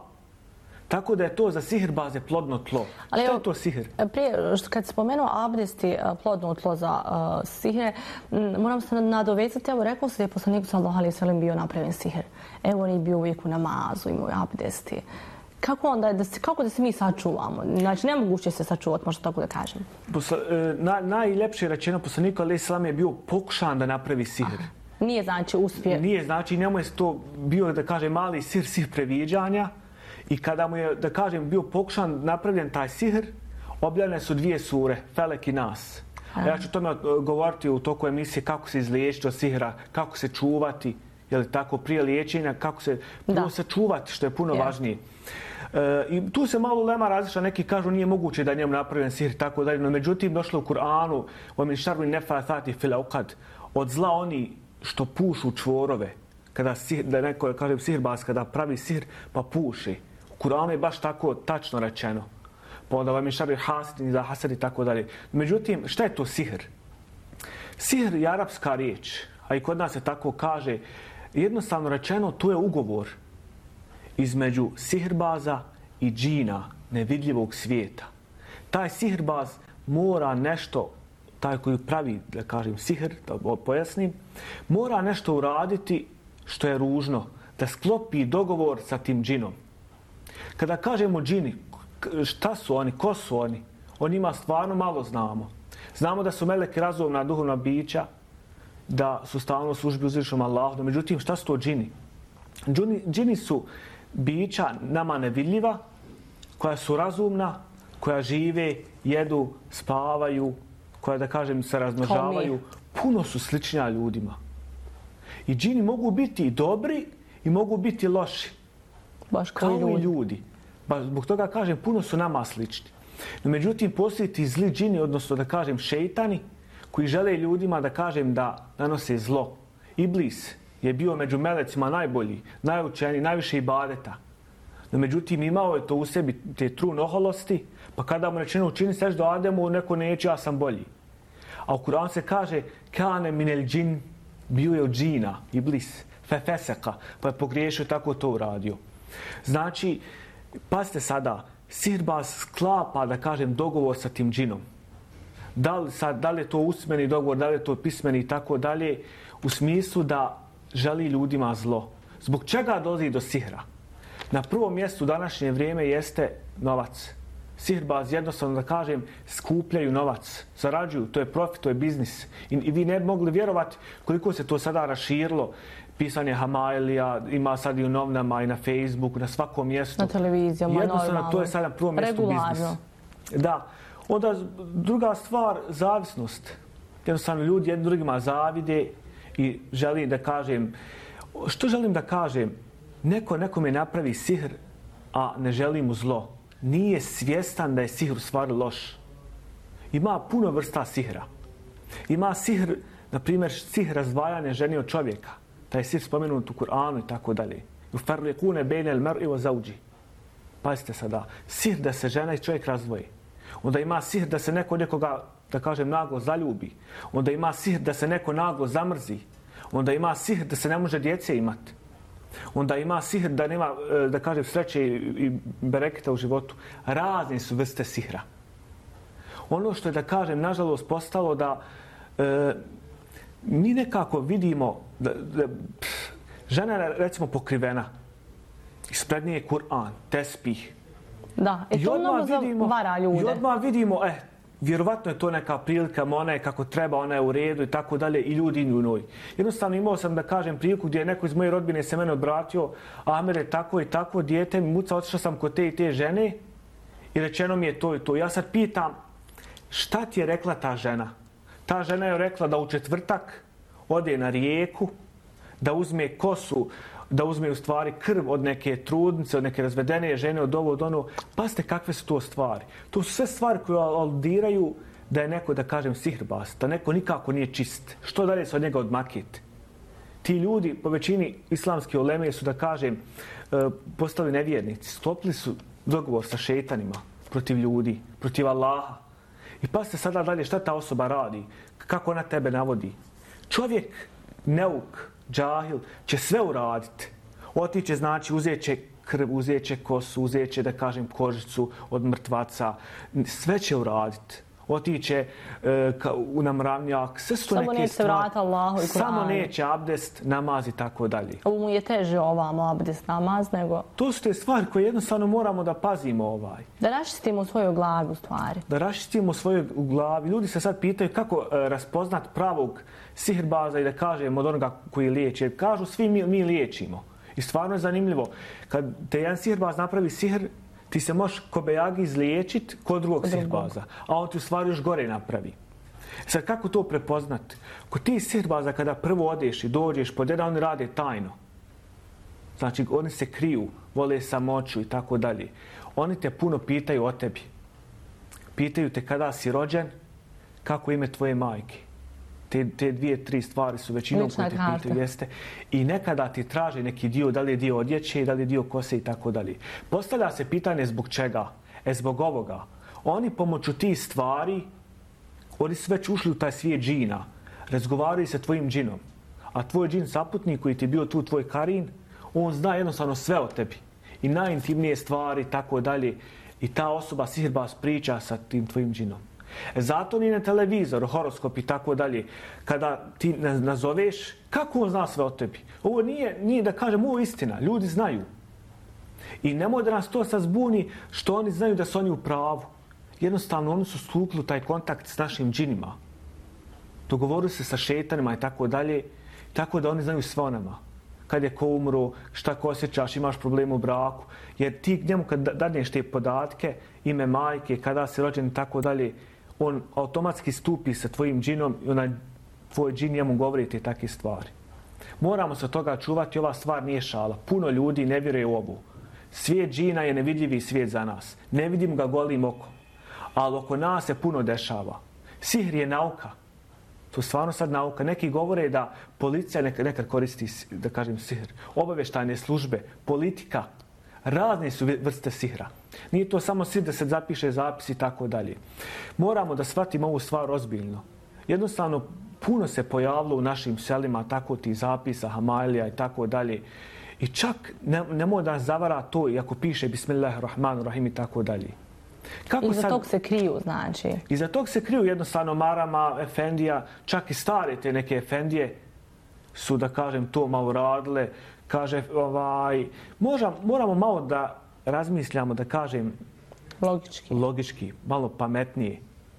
Tako da je to za sihirbaze plodno tlo. Ali što je to sihir? Prije, što kad spomenuo abdesti plodno tlo za uh, sihire, moram se nadovezati, evo rekao se da je poslanik sallallahu alejhi ve sellem bio napravljen sihir. Evo on je bio uvijek u namazu, imao abdesti. Kako onda, da se, kako da se mi sačuvamo? Znači, nemoguće se sačuvati, možda tako da kažem. Posla, na, najljepše rečeno, poslanik alejhi selam je bio pokušan da napravi sihr. Aha. Nije znači uspije. Nije znači, njemu je to bio, da kažem, mali sihr, sihr previđanja. I kada mu je, da kažem, bio pokušan napravljen taj sihr, objavljene su dvije sure, Felek i Nas. A ja ću tome govoriti u toku emisije kako se izliječiti od sihra, kako se čuvati Je li tako, prije liječenja, kako se prvo sačuvati, što je puno yeah. važnije. E, I tu se malo lema različita, neki kažu nije moguće da njemu napravljen sihr, tako dalje, no međutim došlo u Kur'anu وَمِنْ شَرِّ النَّفَّاثَاتِ فِي الْعُقَدِ, od zla oni što pušu čvorove, kada sihr, da neko kaže sihrbaz, kada pravi sihr pa puši. U Kur'anu je baš tako tačno rečeno. Pa onda وَمِنْ شَرِّ حَاسِدٍ إِذَا حَسَدَ i tako dalje. Međutim, šta je to sihr? Sihr je arapska riječ, a i kod nas se tako kaže. Jednostavno rečeno, to je ugovor između sihrbaza i džina, nevidljivog svijeta. Taj sihrbaz mora nešto, taj koji pravi, da kažem, sihr, da pojasnim, mora nešto uraditi što je ružno, da sklopi dogovor sa tim džinom. Kada kažemo džini, šta su oni, ko su oni, o njima stvarno malo znamo. Znamo da su meleki razumna duhovna bića, da su stalno u službi uzvišenom Allahu. Međutim, šta su to džini? Džini, džini su bića nama nevidljiva, koja su razumna, koja žive, jedu, spavaju, koja, da kažem, se razmnožavaju. Puno su sličnija ljudima. I džini mogu biti i dobri i mogu biti loši. Baš kao ljudi. i ljudi. Ba, zbog toga kažem, puno su nama slični. No, međutim, postoji ti zli džini, odnosno da kažem šejtani, koji žele ljudima da kažem da nanose zlo. Iblis je bio među melecima najbolji, najučeniji, najviše ibadeta. No, međutim, imao je to u sebi, te trun oholosti, pa kada mu rečeno učini seš do Ademu, neko neće, ja sam bolji. A u Kur'anu se kaže kane minel džin, bio je od džina, Iblis, fefeseka, pa je pogriješio, tako to uradio. Znači, pazite sada, sihirbaz sklapa, da kažem, dogovor sa tim džinom. Da li, sad, da li je to usmeni dogovor, da li je to pismeni i tako dalje, u smislu da želi ljudima zlo. Zbog čega dolazi do sihra? Na prvom mjestu u današnje vrijeme jeste novac. Sihirbaz, jednostavno da kažem, skupljaju novac, zarađuju, to je profit, to je biznis. I, i vi ne bi mogli vjerovati koliko se to sada raširilo. Pisanje Hamailija, ima sad i u novinama i na Facebooku, na svakom mjestu. Na televizijama, jednostavno, normalno. to je sad na prvom mjestu biznis. Da. Onda druga stvar, zavisnost. Jednostavno ljudi jednim drugima zavide i želi da kažem, što želim da kažem, neko nekome napravi sihr, a ne želi mu zlo. Nije svjestan da je sihr u stvari loš. Ima puno vrsta sihra. Ima sihr, na primjer, sihr razdvajanja žene od čovjeka. Taj sihr spomenut u Kur'anu i tako dalje. Ufarriqune bejne al-mar'i wa zawji. Pazite sada, sihr da se žena i čovjek razdvoji. Onda ima sihr da se neko nekoga, da kažem, naglo zaljubi. Onda ima sihr da se neko naglo zamrzi. Onda ima sihr da se ne može djece imati. Onda ima sihr da nema, da kažem, sreće i bereketa u životu. Razne su vrste sihra. Ono što je, da kažem, nažalost postalo da e, mi nekako vidimo da, da pff, žena je, recimo, pokrivena. Ispred nje je Kur'an, tespih. Da, i to mnogo zavara ljude. I odmah vidimo, eh, vjerovatno je to neka prilika, ona je kako treba, ona je u redu i tako dalje, i ljudi u njoj. Jednostavno imao sam, da kažem, priliku gdje je neko iz moje rodbine se mene odbratio, Amer je tako i tako, dijete mi muca, otišao sam kod te i te žene i rečeno mi je to i to. Ja sad pitam, šta ti je rekla ta žena? Ta žena je rekla da u četvrtak ode na rijeku, da uzme kosu, da uzme u stvari krv od neke trudnice, od neke razvedene žene, od ovo, od ono. Pazite kakve su to stvari. To su sve stvari koje aludiraju da je neko, da kažem, sihirbaz, da neko nikako nije čist. Što dalje se od njega odmakiti? Ti ljudi, po većini islamske uleme, su, da kažem, postali nevjernici. Stopili su dogovor sa šejtanima protiv ljudi, protiv Allaha. I pazite sada dalje šta ta osoba radi, kako ona tebe navodi. Čovjek, neuk, džahil, će sve uraditi. Otiće, znači, uzet će krv, uzet će kosu, uzet će, da kažem, kožicu od mrtvaca. Sve će uraditi. Otiće e, ka, u namravnjak. Sve su to samo neke neće stvari. vrata Allahu i Kur'anu. Samo neće abdest, namaz i tako dalje. Ovo mu je teže ovamo abdest, namaz, nego... To su te stvari koje jednostavno moramo da pazimo ovaj. Da raščistimo svoju glavu stvari. Da raščistimo svoju glavu. Ljudi se sad pitaju kako e, raspoznat pravog sihirbaza i da kažem od onoga koji liječi. Jer kažu svi mi, mi liječimo. I stvarno je zanimljivo. Kad te jedan sihirbaz napravi sihr, ti se možeš ko bejagi izliječit kod drugog sihirbaza. A on ti u stvari još gore napravi. Sad, kako to prepoznati? Kod ti sihirbaza kada prvo odeš i dođeš pod jedan, oni rade tajno. Znači, oni se kriju, vole samoću i tako dalje. Oni te puno pitaju o tebi. Pitaju te kada si rođen, kako ime tvoje majke. Te, te dvije, tri stvari su većinom koje te pitaju, jeste. I nekada ti traže neki dio, da li je dio odjeće, da li je dio kose i tako dalje. Postavlja se pitanje zbog čega? E, zbog ovoga. Oni pomoću tih stvari, oni su već ušli u taj svijet džina. Razgovaraju sa tvojim džinom. A tvoj džin saputnik koji ti je bio tu, tvoj karin, on zna jednostavno sve o tebi. I najintimnije stvari, tako dalje. I ta osoba sihirbaz priča sa tim tvojim džinom. E zato ni na televizoru, horoskop i tako dalje, kada ti nazoveš, kako on zna sve o tebi? Ovo nije, nije da kažem, ovo je istina. Ljudi znaju. I nemoj da nas to sad zbuni što oni znaju da su oni u pravu. Jednostavno, oni su stupili u taj kontakt s našim džinima. Dogovorili se sa šetanima i tako dalje, tako da oni znaju sve o nama. Kad je ko umro, šta ko osjećaš, imaš problem u braku. Jer ti njemu kad dadneš te podatke, ime majke, kada si rođen i tako dalje, on automatski stupi sa tvojim džinom i onaj tvoj džin njemu govori te takve stvari. Moramo se od toga čuvati, ova stvar nije šala. Puno ljudi ne vjeruje u ovu. Svijet džina je nevidljivi svijet za nas. Ne vidim ga golim okom. Ali oko nas se puno dešava. Sihr je nauka. To je stvarno sad nauka. Neki govore da policija nekad, nekad koristi, da kažem, sihr. Obavještajne službe, politika, razne su vrste sihra. Nije to samo sihr da se zapiše zapis i tako dalje. Moramo da shvatimo ovu stvar ozbiljno. Jednostavno, puno se pojavilo u našim selima tako ti zapisa, hamailija i tako dalje. I čak ne, nemoj da nas zavara to, iako piše Bismillahirrahmanirrahim i tako dalje. Kako Iza sad, tog se kriju, znači? Iza tog se kriju jednostavno marama, efendija, čak i stare te neke efendije su, da kažem, to malo radile. Kaže, ovaj, možem, moramo malo da razmišljamo, da kažem, logički, logički malo pametnije.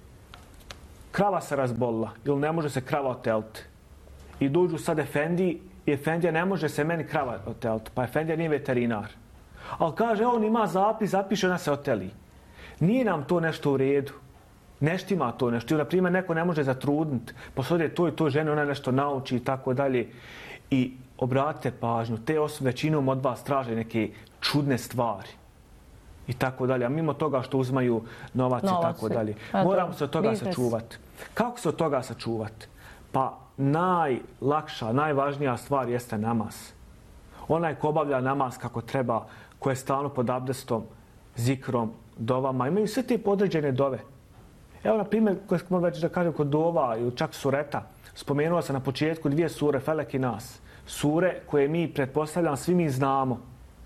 Krava se razbolila, ili ne može se krava oteliti. I dođu sad efendiji i efendija ne može se meni krava oteliti, pa efendija nije veterinar. Ali kaže, on ima zapis, zapiše, ona se oteli. Nije nam to nešto u redu. Neštima to nešto. Na primjer, neko ne može zatrudniti. Posodje to i to žene, ona nešto nauči i tako dalje. I obratite pažnju, te osobe većinom od vas traže neke čudne stvari. I tako dalje. A mimo toga što uzmaju novac, novac i tako dalje. Moramo se od toga biznes. sačuvati. Kako se od toga sačuvati? Pa najlakša, najvažnija stvar jeste namaz. Onaj ko obavlja namaz kako treba, ko je stalno pod abdestom, zikrom, dovama, imaju sve te podređene dove. Evo, na primjer, koje smo već da kažem kod dova ili čak sureta, spomenuo sam na početku dvije sure, Felek i Nas. Sure koje mi, pretpostavljam, svi mi znamo.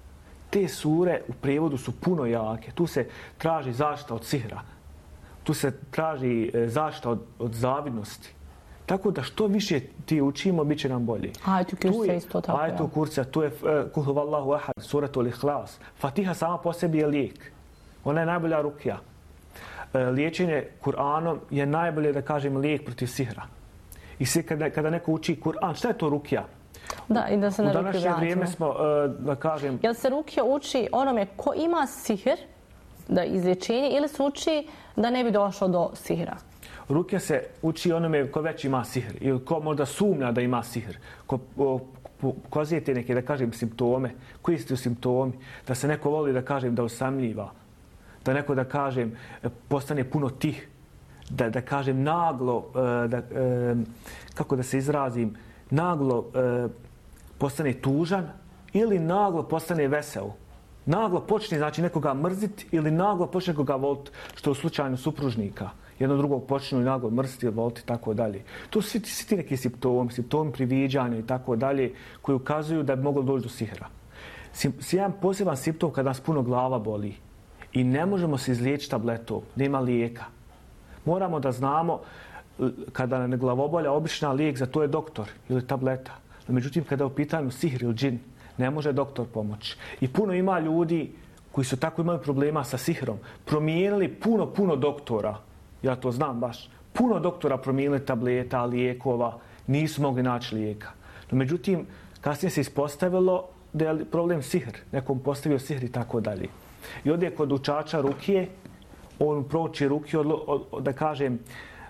Te sure u prijevodu su puno jake. Tu se traži zaštita od sihra. Tu se traži zaštita od, od zavidnosti. Tako da što više ti učimo, bit će nam bolje. Ajetu kursa isto tako. Ajetu kursa, tu je Kul huvallahu ahad, suratul ihlas. Fatiha sama po sebi je lijek. Ona je najbolja rukija. Liječenje Kur'anom je najbolje, da kažem, lijek protiv sihra. I sve kada, kada neko uči Kur'an, šta je to rukija? Da, i da se na ruke vratimo. U današnje vrijeme smo, da kažem... Jel se rukija uči onome ko ima sihr, da izlječenje, ili se uči da ne bi došlo do sihra? Rukija se uči onome ko već ima sihr, ili ko možda sumnja da ima sihr, ko pokazuje te neke, da kažem, simptome, koji su simptomi, da se neko voli, da kažem, da osamljiva, da neko, da kažem, postane puno tih, da, da kažem, naglo, da, kako da se izrazim, naglo postane tužan ili naglo postane vesel. Naglo počne, znači, nekoga mrziti ili naglo počne nekoga voliti, što je u slučaju supružnika. Jedno drugog počnu i naglo mrziti ili voliti i tako dalje. To su svi, svi ti neki simptomi, simptomi priviđanja i tako dalje, koji ukazuju da bi moglo doći do sihra. Jedan poseban simptom kada nas puno glava boli i ne možemo se izliječiti tabletom, nema lijeka. Moramo da znamo kada nam je glavobolja, obična lijek za to je doktor ili tableta. No, međutim, kada je u pitanju sihr ili džin, ne može doktor pomoći. I puno ima ljudi koji su tako imali problema sa sihrom, promijenili puno, puno doktora. Ja to znam baš. Puno doktora promijenili tableta, lijekova, nisu mogli naći lijeka. No, međutim, kasnije se ispostavilo da je problem sihr. Nekom postavio sihr i tako dalje. I ovdje kod učača rukije, on prouči rukiju, da kažem,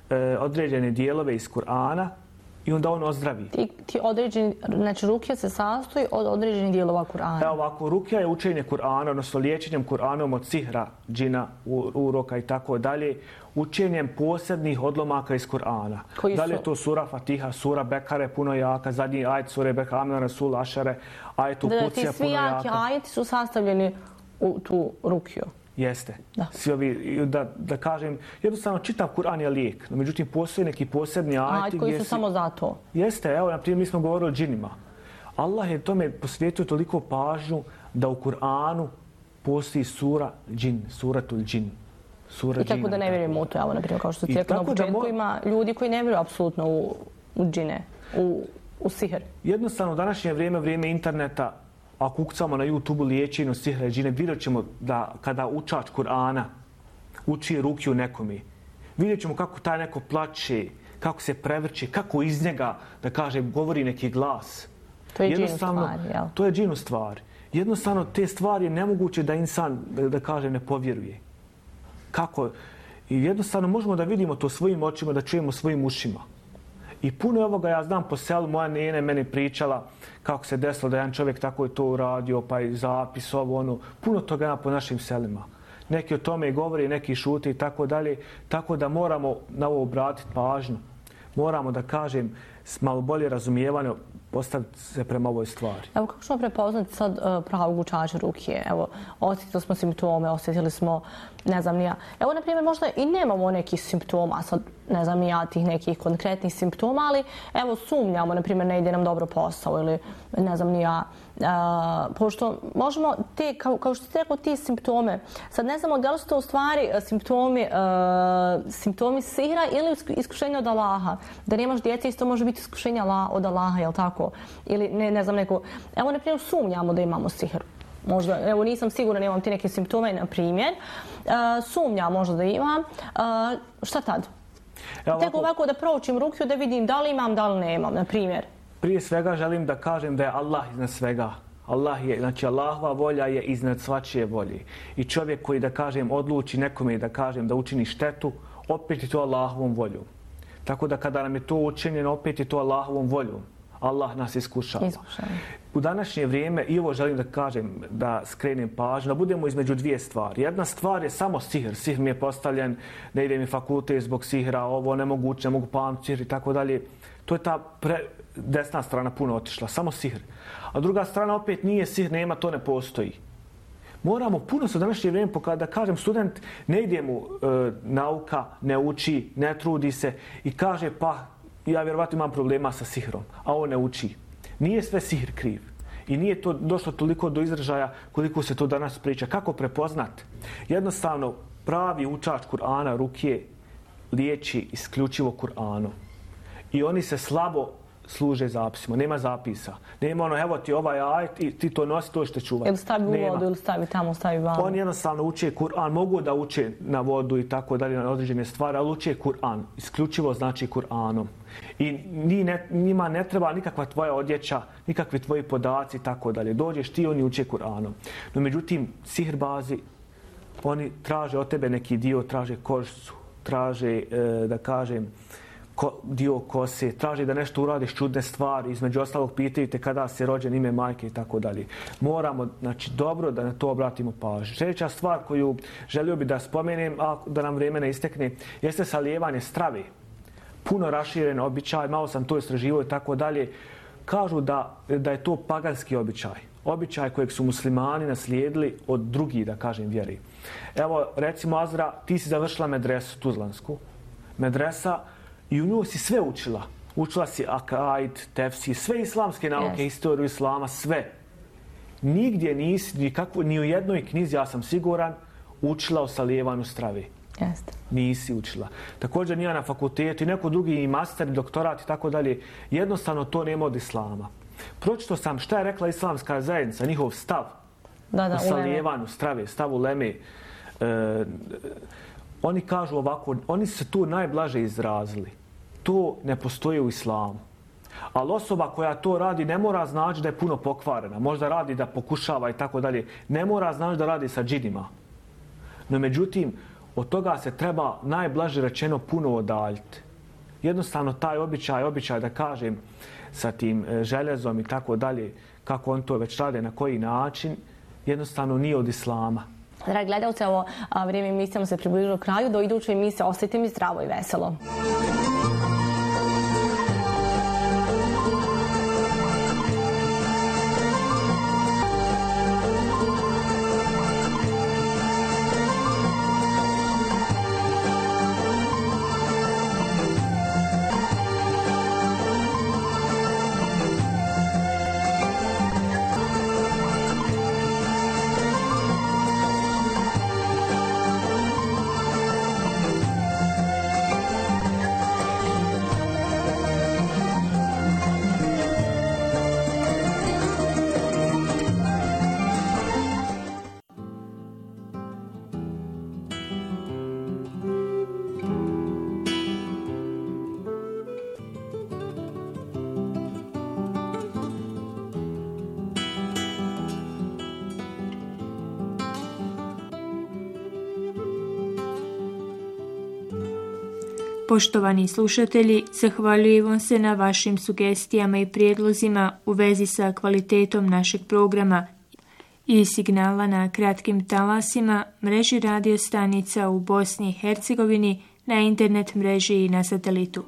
e, određene dijelove iz Kur'ana i onda on ozdravi. Ti, ti određeni, znači rukija se sastoji od određenih dijelova Kur'ana. Evo ovako, rukija je učenje Kur'ana, odnosno liječenjem Kur'anom od sihra, džina, uroka i tako dalje, učenjem posebnih odlomaka iz Kur'ana. Da li je to sura Fatiha, sura Bekare, puno jaka, zadnji ajet sure Bekare, Amna Rasul, Ašare, ajetu Kucija, puno jaka. Ti svi jaki ajeti su sastavljeni u tu rukiju. Jeste. Da. Svi ovi, da, da kažem, jednostavno čitav Kur'an je lijek, no međutim postoje neki posebni ajeti. Ajeti koji su si... samo za to. Jeste, evo, na primjer, mi smo govorili o džinima. Allah je tome posvijetio toliko pažnju da u Kur'anu postoji sura džin, suratul džin. Sura I tako džina, da ne vjerujemo u to, evo, na primjer, kao što ti rekao na početku, mo... ima ljudi koji ne vjeruju apsolutno u, u džine, u, u sihr. Jednostavno, u današnje vrijeme, vrijeme interneta, ako ukucamo na YouTube-u liječenju sihra i džine, vidjet ćemo da kada učač Kur'ana uči rukiju nekome, vidjet ćemo kako taj neko plače, kako se prevrće, kako iz njega, da kaže, govori neki glas. To je džinu stvari, jel? To je džinu stvari. Jednostavno, te stvari je nemoguće da insan, da, da kaže, ne povjeruje. Kako? I jednostavno možemo da vidimo to svojim očima, da čujemo svojim ušima. I puno ovoga ja znam po selu, moja nene meni pričala kako se desilo da jedan čovjek tako je to uradio, pa i zapis ovo, ono, puno toga ima po našim selima. Neki o tome govori, neki šute i tako dalje, tako da moramo na ovo obratiti pažnju. Moramo da kažem, s malo bolje razumijevanje postaviti se prema ovoj stvari. Evo, kako ćemo prepoznati sad uh, pravog učača rukije? Evo, osjetili smo simptome, osjetili smo, ne znam, ja. Evo, na primjer, možda i nemamo nekih simptoma, sad, ne znam, ja tih nekih konkretnih simptoma, ali evo, sumnjamo, na primjer, ne ide nam dobro posao ili, ne znam, ni ja. Uh, pošto možemo te, kao, kao što ti rekao, ti simptome, sad ne znamo da li su to u stvari simptomi, uh, simptomi sihra ili iskušenja od Allaha. Da nemaš djece, isto može biti iskušenja od Allaha, jel tako? Ili, ne, ne znam, neko... Evo, na primjer, sumnjamo da imamo sihr. Možda, evo, nisam sigurna, nemam ti neke simptome, na primjer. Uh, sumnjam možda da imam. Uh, šta tad? Evo, Tek ovako da proučim rukiju da vidim da li imam, da li nemam, na primjer. Prije svega želim da kažem da je Allah iznad svega. Allah je, znači Allahova volja je iznad svačije volje. I čovjek koji, da kažem, odluči nekome da kažem da učini štetu, opet je to Allahovom voljom. Tako da kada nam je to učinjeno, opet je to Allahovom voljom. Allah nas iskušava. Iskušava. U današnje vrijeme, i ovo želim da kažem, da skrenem pažnju, da budemo između dvije stvari. Jedna stvar je samo sihr. Sihr mi je postavljen, ne ide mi fakultet zbog sihra, ovo nemoguće, ne mogu pamtiti sihr i tako dalje. To je ta pre... desna strana puno otišla, samo sihr. A druga strana opet nije sihr, nema, to ne postoji. Moramo puno se u današnje vrijeme pokazati, da kažem, student ne ide mu e, nauka, ne uči, ne trudi se i kaže pa ja vjerovatno imam problema sa sihrom, a on ne uči. Nije sve sihr kriv. I nije to došlo toliko do izražaja koliko se to danas priča. Kako prepoznat? Jednostavno, pravi učač Kur'ana, rukije, liječi isključivo Kur'anom. I oni se slabo služe zapisima, nema zapisa. Nema ono, evo ti ovaj ajet i ti to nosi, to što čuvati. Ili stavi u vodu, ili stavi tamo, stavi vamo. Oni jednostavno uče Kur'an, mogu da uče na vodu i tako dalje, na određene stvari, ali uče Kur'an, isključivo znači Kur'anom. I ni ne, njima ne treba nikakva tvoja odjeća, nikakvi tvoji podaci i tako dalje. Dođeš ti, oni uče Kur'anom. No međutim, sihrbazi, oni traže od tebe neki dio, traže kožicu, traže, e, da kažem, Ko, dio kose, traži da nešto uradiš čudne stvari, između ostalog pitaju te kada se rođen, ime majke i tako dalje. Moramo, znači, dobro da na to obratimo pažnju. Sljedeća stvar koju želio bi da spomenem, a da nam vrijeme ne istekne, jeste salijevanje strave. Puno raširen običaj, malo sam to istraživao i tako dalje. Kažu da, da je to paganski običaj. Običaj kojeg su muslimani naslijedili od drugih, da kažem, vjeri. Evo, recimo, Azra, ti si završila medresu Tuzlansku. Medresa, i u nju si sve učila. Učila si akaid, tefsir, sve islamske nauke, yes. Historiju islama, sve. Nigdje nisi, nikako, ni u jednoj knjizi, ja sam siguran, učila o salijevanju strave. Jeste. Nisi učila. Također nije na fakultetu i neko drugi i master, doktorat i tako dalje. Jednostavno to nema od islama. Pročito sam šta je rekla islamska zajednica, njihov stav da, da, o salijevanju strave, stav uleme. E, Oni kažu ovako, oni se tu najblaže izrazili. To ne postoji u islamu. Ali osoba koja to radi ne mora znači da je puno pokvarena. Možda radi da pokušava i tako dalje. Ne mora znači da radi sa džinima. No međutim, od toga se treba najblaže rečeno puno odaljiti. Jednostavno taj običaj, običaj da kažem sa tim željezom i tako dalje, kako on to već rade, na koji način, jednostavno nije od islama. Dragi gledalci, ovo vrijeme emisijama se približilo kraju. Do iduće emisije ostajte mi zdravo i veselo. Poštovani slušatelji, zahvaljujemo se na vašim sugestijama i prijedlozima u vezi sa kvalitetom našeg programa i signala na kratkim talasima, mreži radio stanica u Bosni i Hercegovini, na internet mreži i na satelitu.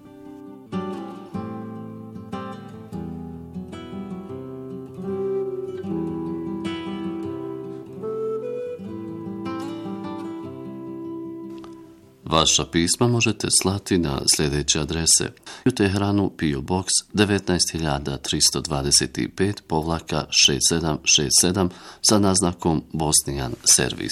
Vaša pisma možete slati na sljedeće adrese: u Teheranu P O Box devetnaest hiljada tristo dvadeset pet povlaka šest sedam šest sedam sa naznakom Bosnian Servis.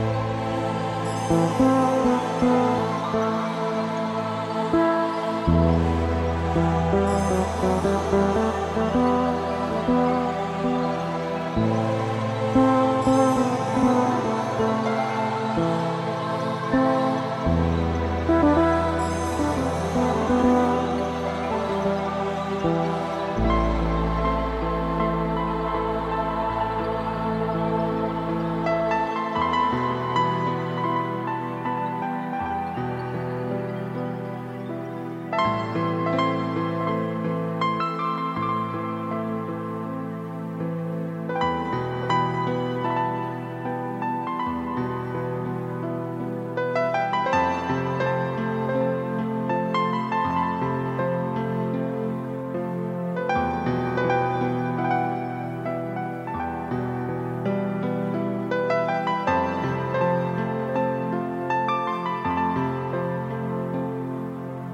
Thank you.